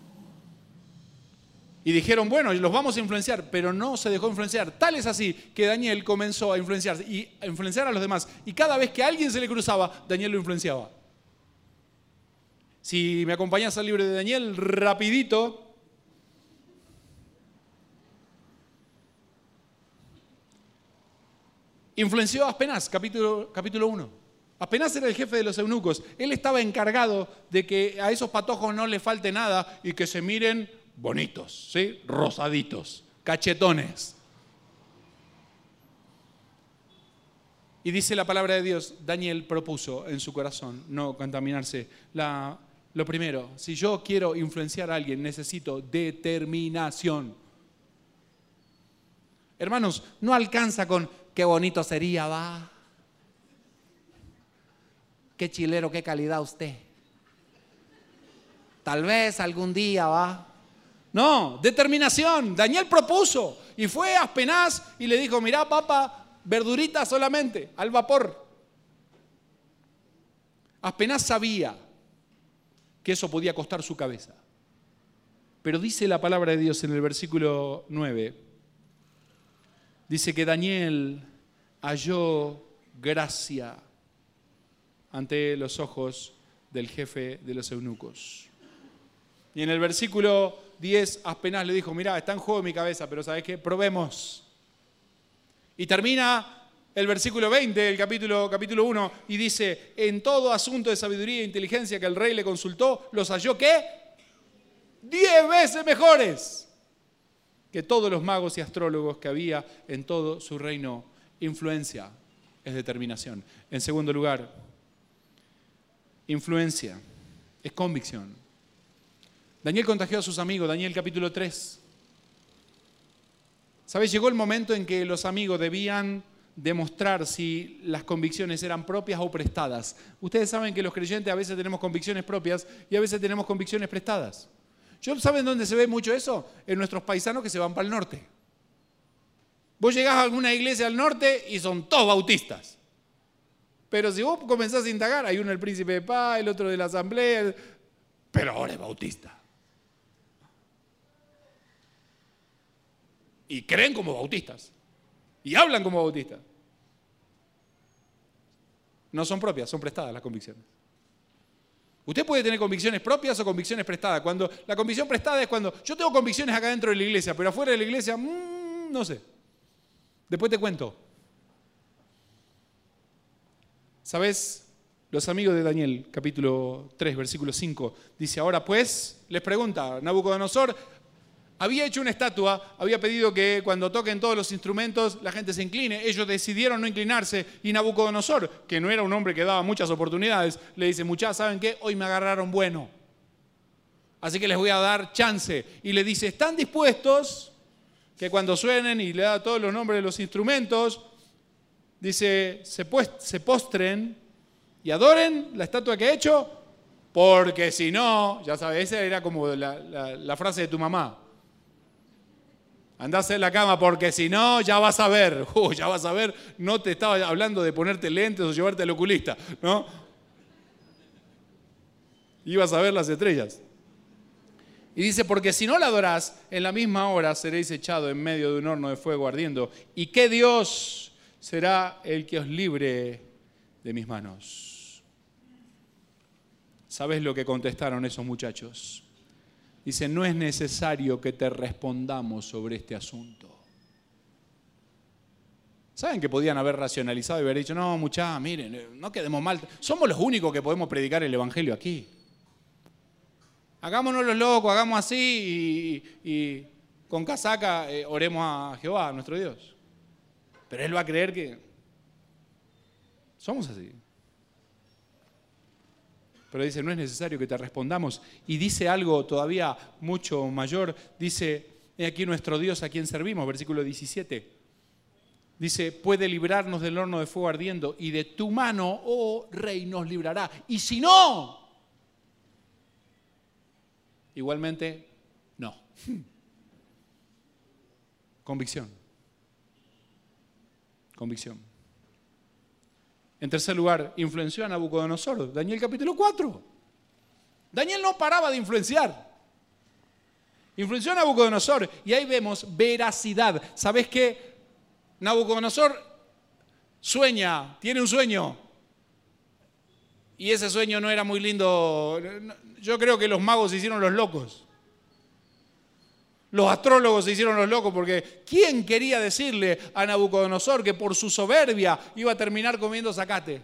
Y dijeron, bueno, los vamos a influenciar, pero no se dejó influenciar. Tal es así que Daniel comenzó a influenciarse y a influenciar a los demás. Y cada vez que alguien se le cruzaba, Daniel lo influenciaba. Si me acompañas al libro de Daniel, rapidito. Influenció a Aspenaz, capítulo 1. Aspenaz era el jefe de los eunucos. Él estaba encargado de que a esos patojos no les falte nada y que se miren bonitos, ¿sí? Rosaditos, cachetones. Y dice la palabra de Dios, Daniel propuso en su corazón no contaminarse. Lo primero, si yo quiero influenciar a alguien, necesito determinación. Hermanos, no alcanza con qué bonito sería, va. Qué chilero, qué calidad usted. Tal vez algún día, va. No, determinación. Daniel propuso y fue a Aspenaz y le dijo, mirá, papá, verdurita solamente, al vapor. Aspenaz sabía que eso podía costar su cabeza. Pero dice la palabra de Dios en el versículo 9, dice que Daniel halló gracia ante los ojos del jefe de los eunucos. Y en el versículo 10, Aspenaz le dijo, mirá, está en juego mi cabeza, pero ¿sabes qué? Probemos. Y termina el versículo 20 del capítulo 1 y dice, en todo asunto de sabiduría e inteligencia que el rey le consultó, los halló, ¿qué? 10 veces mejores que todos los magos y astrólogos que había en todo su reino. Influencia es determinación. En segundo lugar, influencia es convicción. Daniel contagió a sus amigos, Daniel capítulo 3. ¿Sabes? Llegó el momento en que los amigos debían demostrar si las convicciones eran propias o prestadas. Ustedes saben que los creyentes a veces tenemos convicciones propias y a veces tenemos convicciones prestadas. ¿Saben dónde se ve mucho eso? En nuestros paisanos que se van para el norte. Vos llegás a alguna iglesia al norte y son todos bautistas. Pero si vos comenzás a indagar, hay uno el príncipe de paz, el otro de la asamblea, pero ahora es bautista. Y creen como bautistas. Y hablan como bautistas. No son propias, son prestadas las convicciones. Usted puede tener convicciones propias o convicciones prestadas. Cuando la convicción prestada es cuando yo tengo convicciones acá dentro de la iglesia, pero afuera de la iglesia, no sé. Después te cuento. ¿Sabes? Los amigos de Daniel, capítulo 3, versículo 5, dice, ahora pues, les pregunta, Nabucodonosor había hecho una estatua, había pedido que cuando toquen todos los instrumentos la gente se incline. Ellos decidieron no inclinarse y Nabucodonosor, que no era un hombre que daba muchas oportunidades, le dice, muchachos, ¿saben qué? Hoy me agarraron bueno. Así que les voy a dar chance. Y le dice, ¿están dispuestos que cuando suenen y le da todos los nombres de los instrumentos, dice, se postren y adoren la estatua que he hecho? Porque si no, ya sabes, esa era como la frase de tu mamá. Andás en la cama porque si no, ya vas a ver. Ya vas a ver, no te estaba hablando de ponerte lentes o llevarte al oculista, ¿no? Ibas a ver las estrellas. Y dice, porque si no la adorás, en la misma hora seréis echado en medio de un horno de fuego ardiendo. ¿Y qué Dios será el que os libre de mis manos. ¿Sabes lo que contestaron esos muchachos? Dicen, no es necesario que te respondamos sobre este asunto. ¿Saben que podían haber racionalizado y haber dicho, no, muchachos, miren, no quedemos mal, somos los únicos que podemos predicar el evangelio aquí? Hagámonos los locos, hagamos así y con casaca oremos a Jehová, a nuestro Dios. Pero Él va a creer que somos así. Pero dice, no es necesario que te respondamos. Y dice algo todavía mucho mayor. Dice, he aquí nuestro Dios a quien servimos, versículo 17. Dice, puede librarnos del horno de fuego ardiendo y de tu mano, oh Rey, nos librará. Y si no, igualmente, no. Convicción. Convicción. En tercer lugar, influenció a Nabucodonosor. Daniel capítulo 4. Daniel no paraba de influenciar. Influenció a Nabucodonosor y ahí vemos veracidad. ¿Sabés qué? Nabucodonosor sueña, tiene un sueño. Y ese sueño no era muy lindo. Yo creo que los magos se hicieron los locos. Los astrólogos se hicieron los locos porque ¿quién quería decirle a Nabucodonosor que por su soberbia iba a terminar comiendo zacate?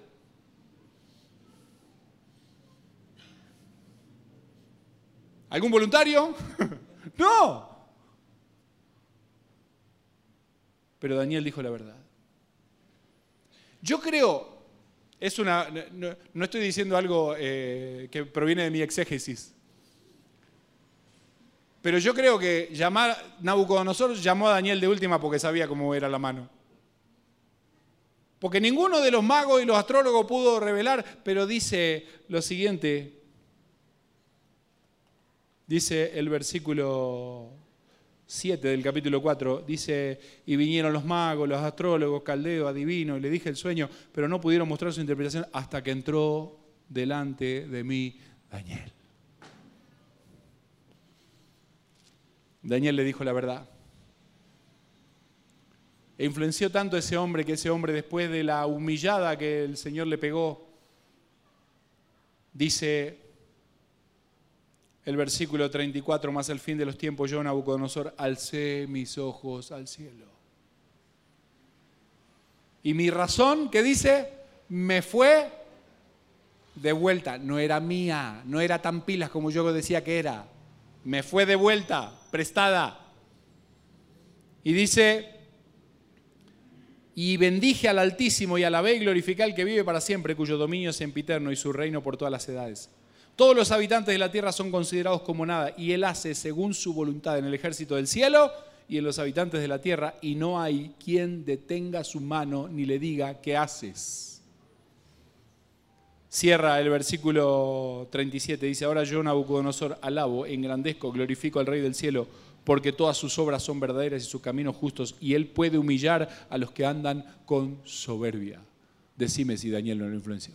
¿Algún voluntario? No. Pero Daniel dijo la verdad. Yo creo, no estoy diciendo algo que proviene de mi exégesis. Pero yo creo que Nabucodonosor llamó a Daniel de última porque sabía cómo era la mano. Porque ninguno de los magos y los astrólogos pudo revelar, pero dice lo siguiente. Dice el versículo 7 del capítulo 4, dice, y vinieron los magos, los astrólogos, caldeos, adivinos, y le dije el sueño, pero no pudieron mostrar su interpretación hasta que entró delante de mí Daniel. Daniel le dijo la verdad. E influenció tanto a ese hombre que ese hombre, después de la humillada que el Señor le pegó, dice el versículo 34, más al fin de los tiempos yo, Nabucodonosor, alcé mis ojos al cielo. Y mi razón, ¿qué dice? Me fue de vuelta. No era mía, no era tan pilas como yo decía que era. Me fue de vuelta, prestada. Y dice, y bendije al Altísimo y alabé y glorifiqué al que vive para siempre, cuyo dominio es sempiterno y su reino por todas las edades. Todos los habitantes de la tierra son considerados como nada, y Él hace según su voluntad en el ejército del cielo y en los habitantes de la tierra, y no hay quien detenga su mano ni le diga, ¿qué haces? Cierra el versículo 37, dice, ahora yo, Nabucodonosor, alabo, engrandezco, glorifico al Rey del cielo, porque todas sus obras son verdaderas y sus caminos justos, y Él puede humillar a los que andan con soberbia. Decime si Daniel no lo influenció.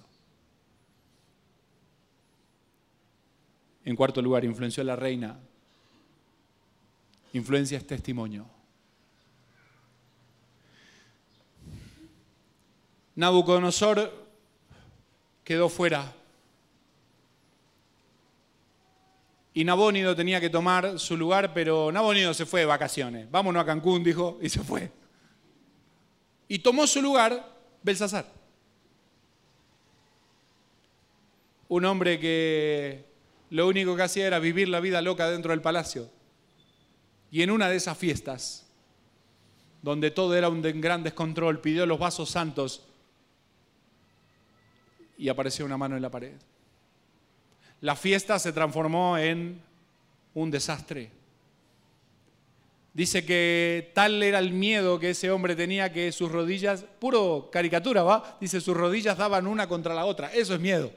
En cuarto lugar, influenció a la reina. Influencia es testimonio. Nabucodonosor quedó fuera. Y Nabónido tenía que tomar su lugar, pero Nabónido se fue de vacaciones. Vámonos a Cancún, dijo, y se fue. Y tomó su lugar Belsasar. Un hombre que lo único que hacía era vivir la vida loca dentro del palacio. Y en una de esas fiestas, donde todo era un gran descontrol, pidió los vasos santos y apareció una mano en la pared. La fiesta se transformó en un desastre. Dice que tal era el miedo que ese hombre tenía que sus rodillas, puro caricatura, ¿va? Dice, sus rodillas daban una contra la otra. Eso es miedo.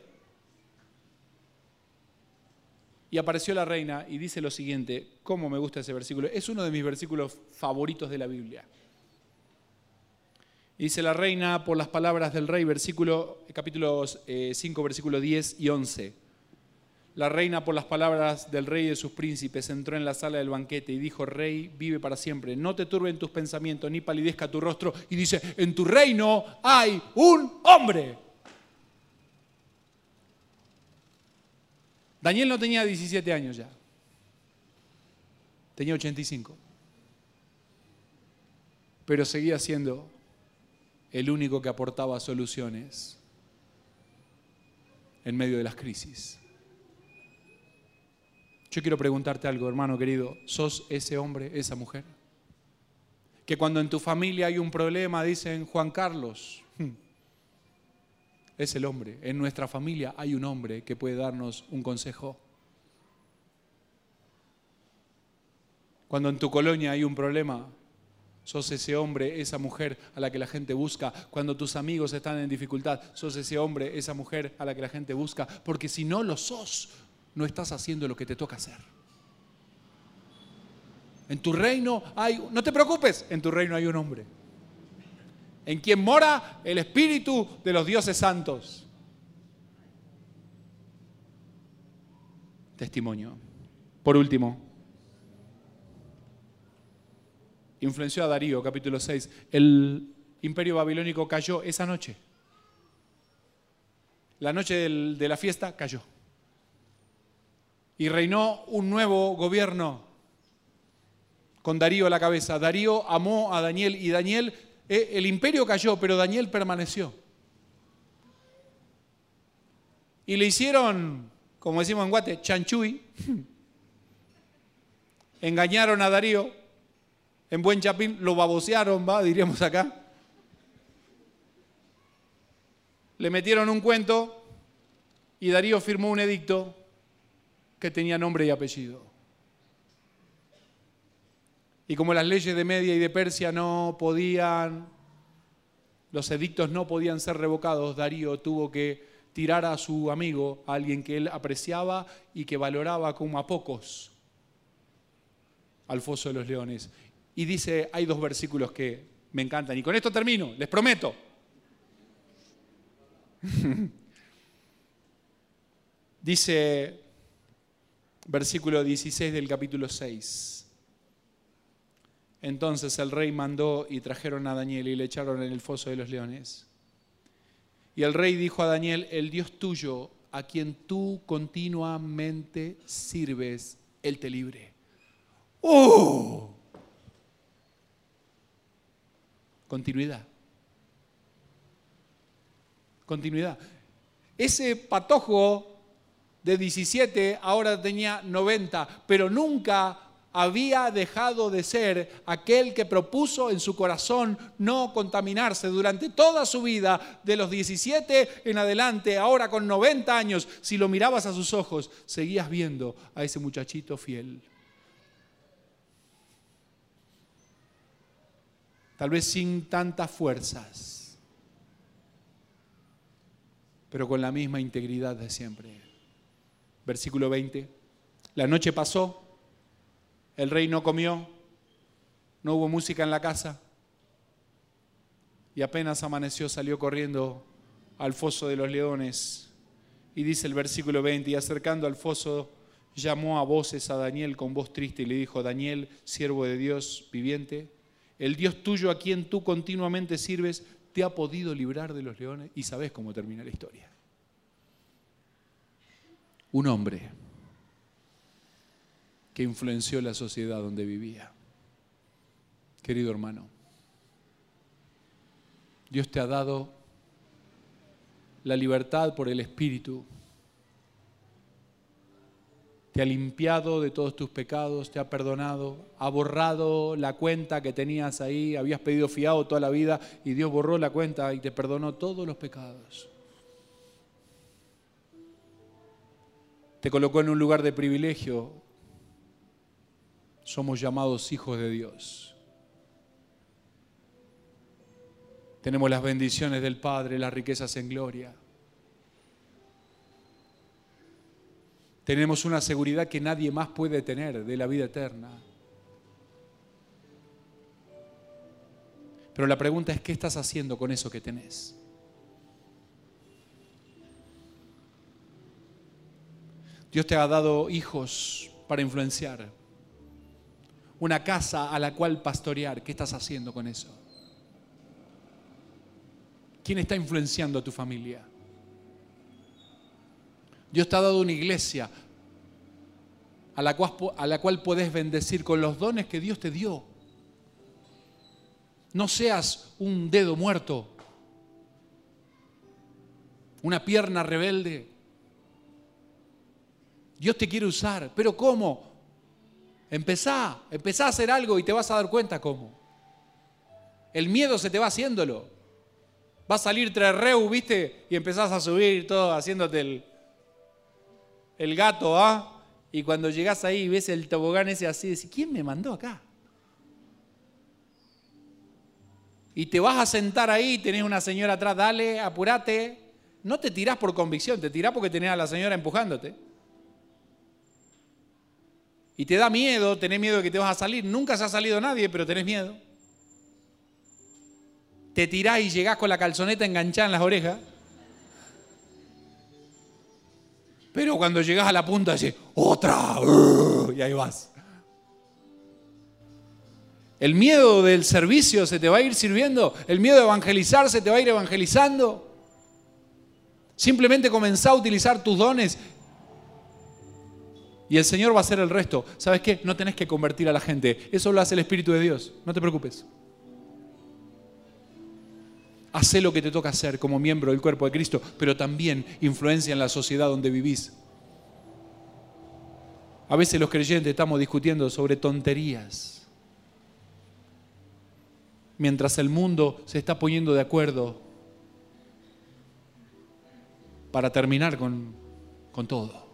Y apareció la reina y dice lo siguiente, cómo me gusta ese versículo, es uno de mis versículos favoritos de la Biblia. Dice la reina por las palabras del rey, capítulo 5, versículos 10 y 11. La reina, por las palabras del rey y de sus príncipes, entró en la sala del banquete y dijo: Rey, vive para siempre, no te turben tus pensamientos, ni palidezca tu rostro. Y dice: en tu reino hay un hombre. Daniel no tenía 17 años ya, tenía 85. Pero seguía siendo el único que aportaba soluciones en medio de las crisis. Yo quiero preguntarte algo, hermano querido. ¿Sos ese hombre, esa mujer? Que cuando en tu familia hay un problema dicen: Juan Carlos. Es el hombre. En nuestra familia hay un hombre que puede darnos un consejo. Cuando en tu colonia hay un problema, sos ese hombre, esa mujer a la que la gente busca. Cuando tus amigos están en dificultad, sos ese hombre, esa mujer a la que la gente busca. Porque si no lo sos, no estás haciendo lo que te toca hacer. En tu reino hay... No te preocupes, en tu reino hay un hombre. En quien mora el espíritu de los dioses santos. Testimonio. Por último, influenció a Darío, capítulo 6. El imperio babilónico cayó esa noche. La noche de la fiesta cayó. Y reinó un nuevo gobierno con Darío a la cabeza. Darío amó a Daniel y Daniel, el imperio cayó, pero Daniel permaneció. Y le hicieron, como decimos en Guate, chanchuy. Engañaron a Darío. En buen chapín lo babosearon, diríamos acá. Le metieron un cuento y Darío firmó un edicto que tenía nombre y apellido. Y como las leyes de Media y de Persia no podían, los edictos no podían ser revocados, Darío tuvo que tirar a su amigo, a alguien que él apreciaba y que valoraba como a pocos, al foso de los leones. Y dice, hay 2 versículos que me encantan. Y con esto termino, les prometo. Dice, versículo 16 del capítulo 6. Entonces el rey mandó y trajeron a Daniel y le echaron en el foso de los leones. Y el rey dijo a Daniel: el Dios tuyo, a quien tú continuamente sirves, Él te libre. ¡Oh! Continuidad. Continuidad. Ese patojo de 17 ahora tenía 90, pero nunca había dejado de ser aquel que propuso en su corazón no contaminarse durante toda su vida, de los 17 en adelante. Ahora con 90 años, si lo mirabas a sus ojos, seguías viendo a ese muchachito fiel. Tal vez sin tantas fuerzas, pero con la misma integridad de siempre. Versículo 20. La noche pasó. El rey no comió, no hubo música en la casa y apenas amaneció salió corriendo al foso de los leones. Y dice el versículo 20, y acercando al foso llamó a voces a Daniel con voz triste y le dijo: Daniel, siervo de Dios viviente, el Dios tuyo a quien tú continuamente sirves, ¿te ha podido librar de los leones? Y sabés cómo termina la historia. Un hombre que influenció la sociedad donde vivía. Querido hermano, Dios te ha dado la libertad por el Espíritu. Te ha limpiado de todos tus pecados, te ha perdonado, ha borrado la cuenta que tenías ahí, habías pedido fiado toda la vida y Dios borró la cuenta y te perdonó todos los pecados. Te colocó en un lugar de privilegio. Somos llamados hijos de Dios. Tenemos las bendiciones del Padre, las riquezas en gloria. Tenemos una seguridad que nadie más puede tener de la vida eterna. Pero la pregunta es: ¿qué estás haciendo con eso que tenés? Dios te ha dado hijos para influenciar. Una casa a la cual pastorear. ¿Qué estás haciendo con eso? ¿Quién está influenciando a tu familia? Dios te ha dado una iglesia a la cual podés bendecir con los dones que Dios te dio. No seas un dedo muerto, una pierna rebelde. Dios te quiere usar, pero ¿cómo? Empezá a hacer algo y te vas a dar cuenta cómo. El miedo se te va haciéndolo. Va a salir Trerreu, ¿viste? Y empezás a subir todo haciéndote el gato, ¿ah? Y cuando llegás ahí y ves el tobogán ese así, decís, ¿quién me mandó acá? Y te vas a sentar ahí, tenés una señora atrás, dale, apurate. No te tirás por convicción, te tirás porque tenés a la señora empujándote. Y te da miedo, tenés miedo de que te vas a salir. Nunca se ha salido nadie, pero tenés miedo. Te tirás y llegás con la calzoneta enganchada en las orejas. Pero cuando llegás a la punta, decís, ¡otra! Y ahí vas. El miedo del servicio se te va a ir sirviendo. El miedo de evangelizar se te va a ir evangelizando. Simplemente comenzá a utilizar tus dones y el Señor va a hacer el resto. ¿Sabes qué? No tenés que convertir a la gente. Eso lo hace el Espíritu de Dios. No te preocupes. Hacé lo que te toca hacer como miembro del cuerpo de Cristo, pero también influencia en la sociedad donde vivís. A veces los creyentes estamos discutiendo sobre tonterías, mientras el mundo se está poniendo de acuerdo para terminar con todo.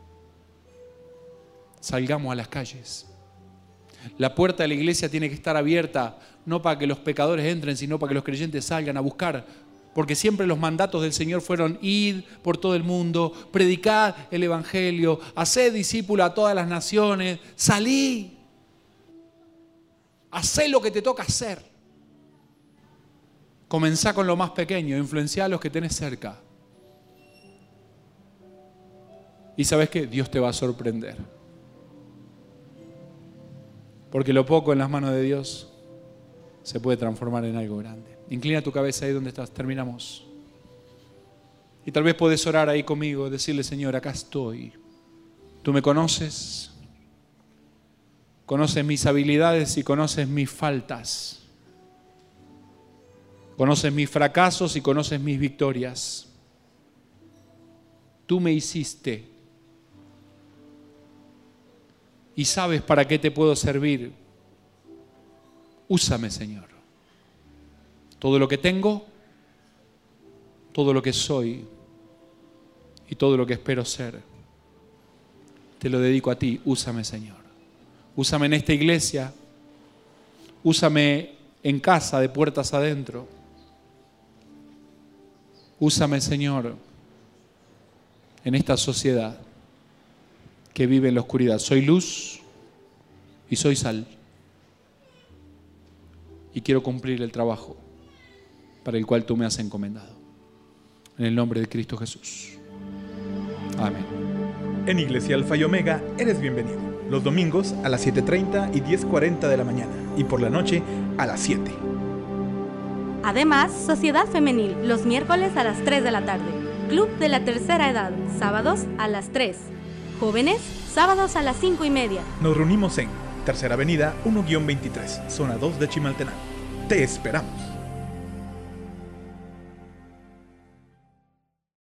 Salgamos a las calles. La puerta de la iglesia tiene que estar abierta, no para que los pecadores entren, sino para que los creyentes salgan a buscar. Porque siempre los mandatos del Señor fueron: id por todo el mundo, predicad el Evangelio, haced discípulos a todas las naciones, salí. Hacé lo que te toca hacer. Comenzá con lo más pequeño, influenciá a los que tenés cerca. Y ¿sabes qué? Dios te va a sorprender. Porque lo poco en las manos de Dios se puede transformar en algo grande. Inclina tu cabeza ahí donde estás. Terminamos. Y tal vez podés orar ahí conmigo, decirle: Señor, acá estoy. Tú me conoces. Conoces mis habilidades y conoces mis faltas. Conoces mis fracasos y conoces mis victorias. Tú me hiciste. Y sabes para qué te puedo servir. Úsame, Señor. Todo lo que tengo, todo lo que soy y todo lo que espero ser, te lo dedico a ti. Úsame, Señor. Úsame en esta iglesia. Úsame en casa, de puertas adentro. Úsame, Señor, en esta sociedad que vive en la oscuridad. Soy luz y soy sal. Y quiero cumplir el trabajo para el cual tú me has encomendado. En el nombre de Cristo Jesús. Amén. En Iglesia Alfa y Omega eres bienvenido. Los domingos a las 7:30 y 10:40 de la mañana. Y por la noche a las 7. Además, Sociedad Femenil, los miércoles a las 3 de la tarde. Club de la Tercera Edad, sábados a las 3. Jóvenes, sábados a las 5:30. Nos reunimos en Tercera Avenida 1-23, zona 2 de Chimaltenango. Te esperamos.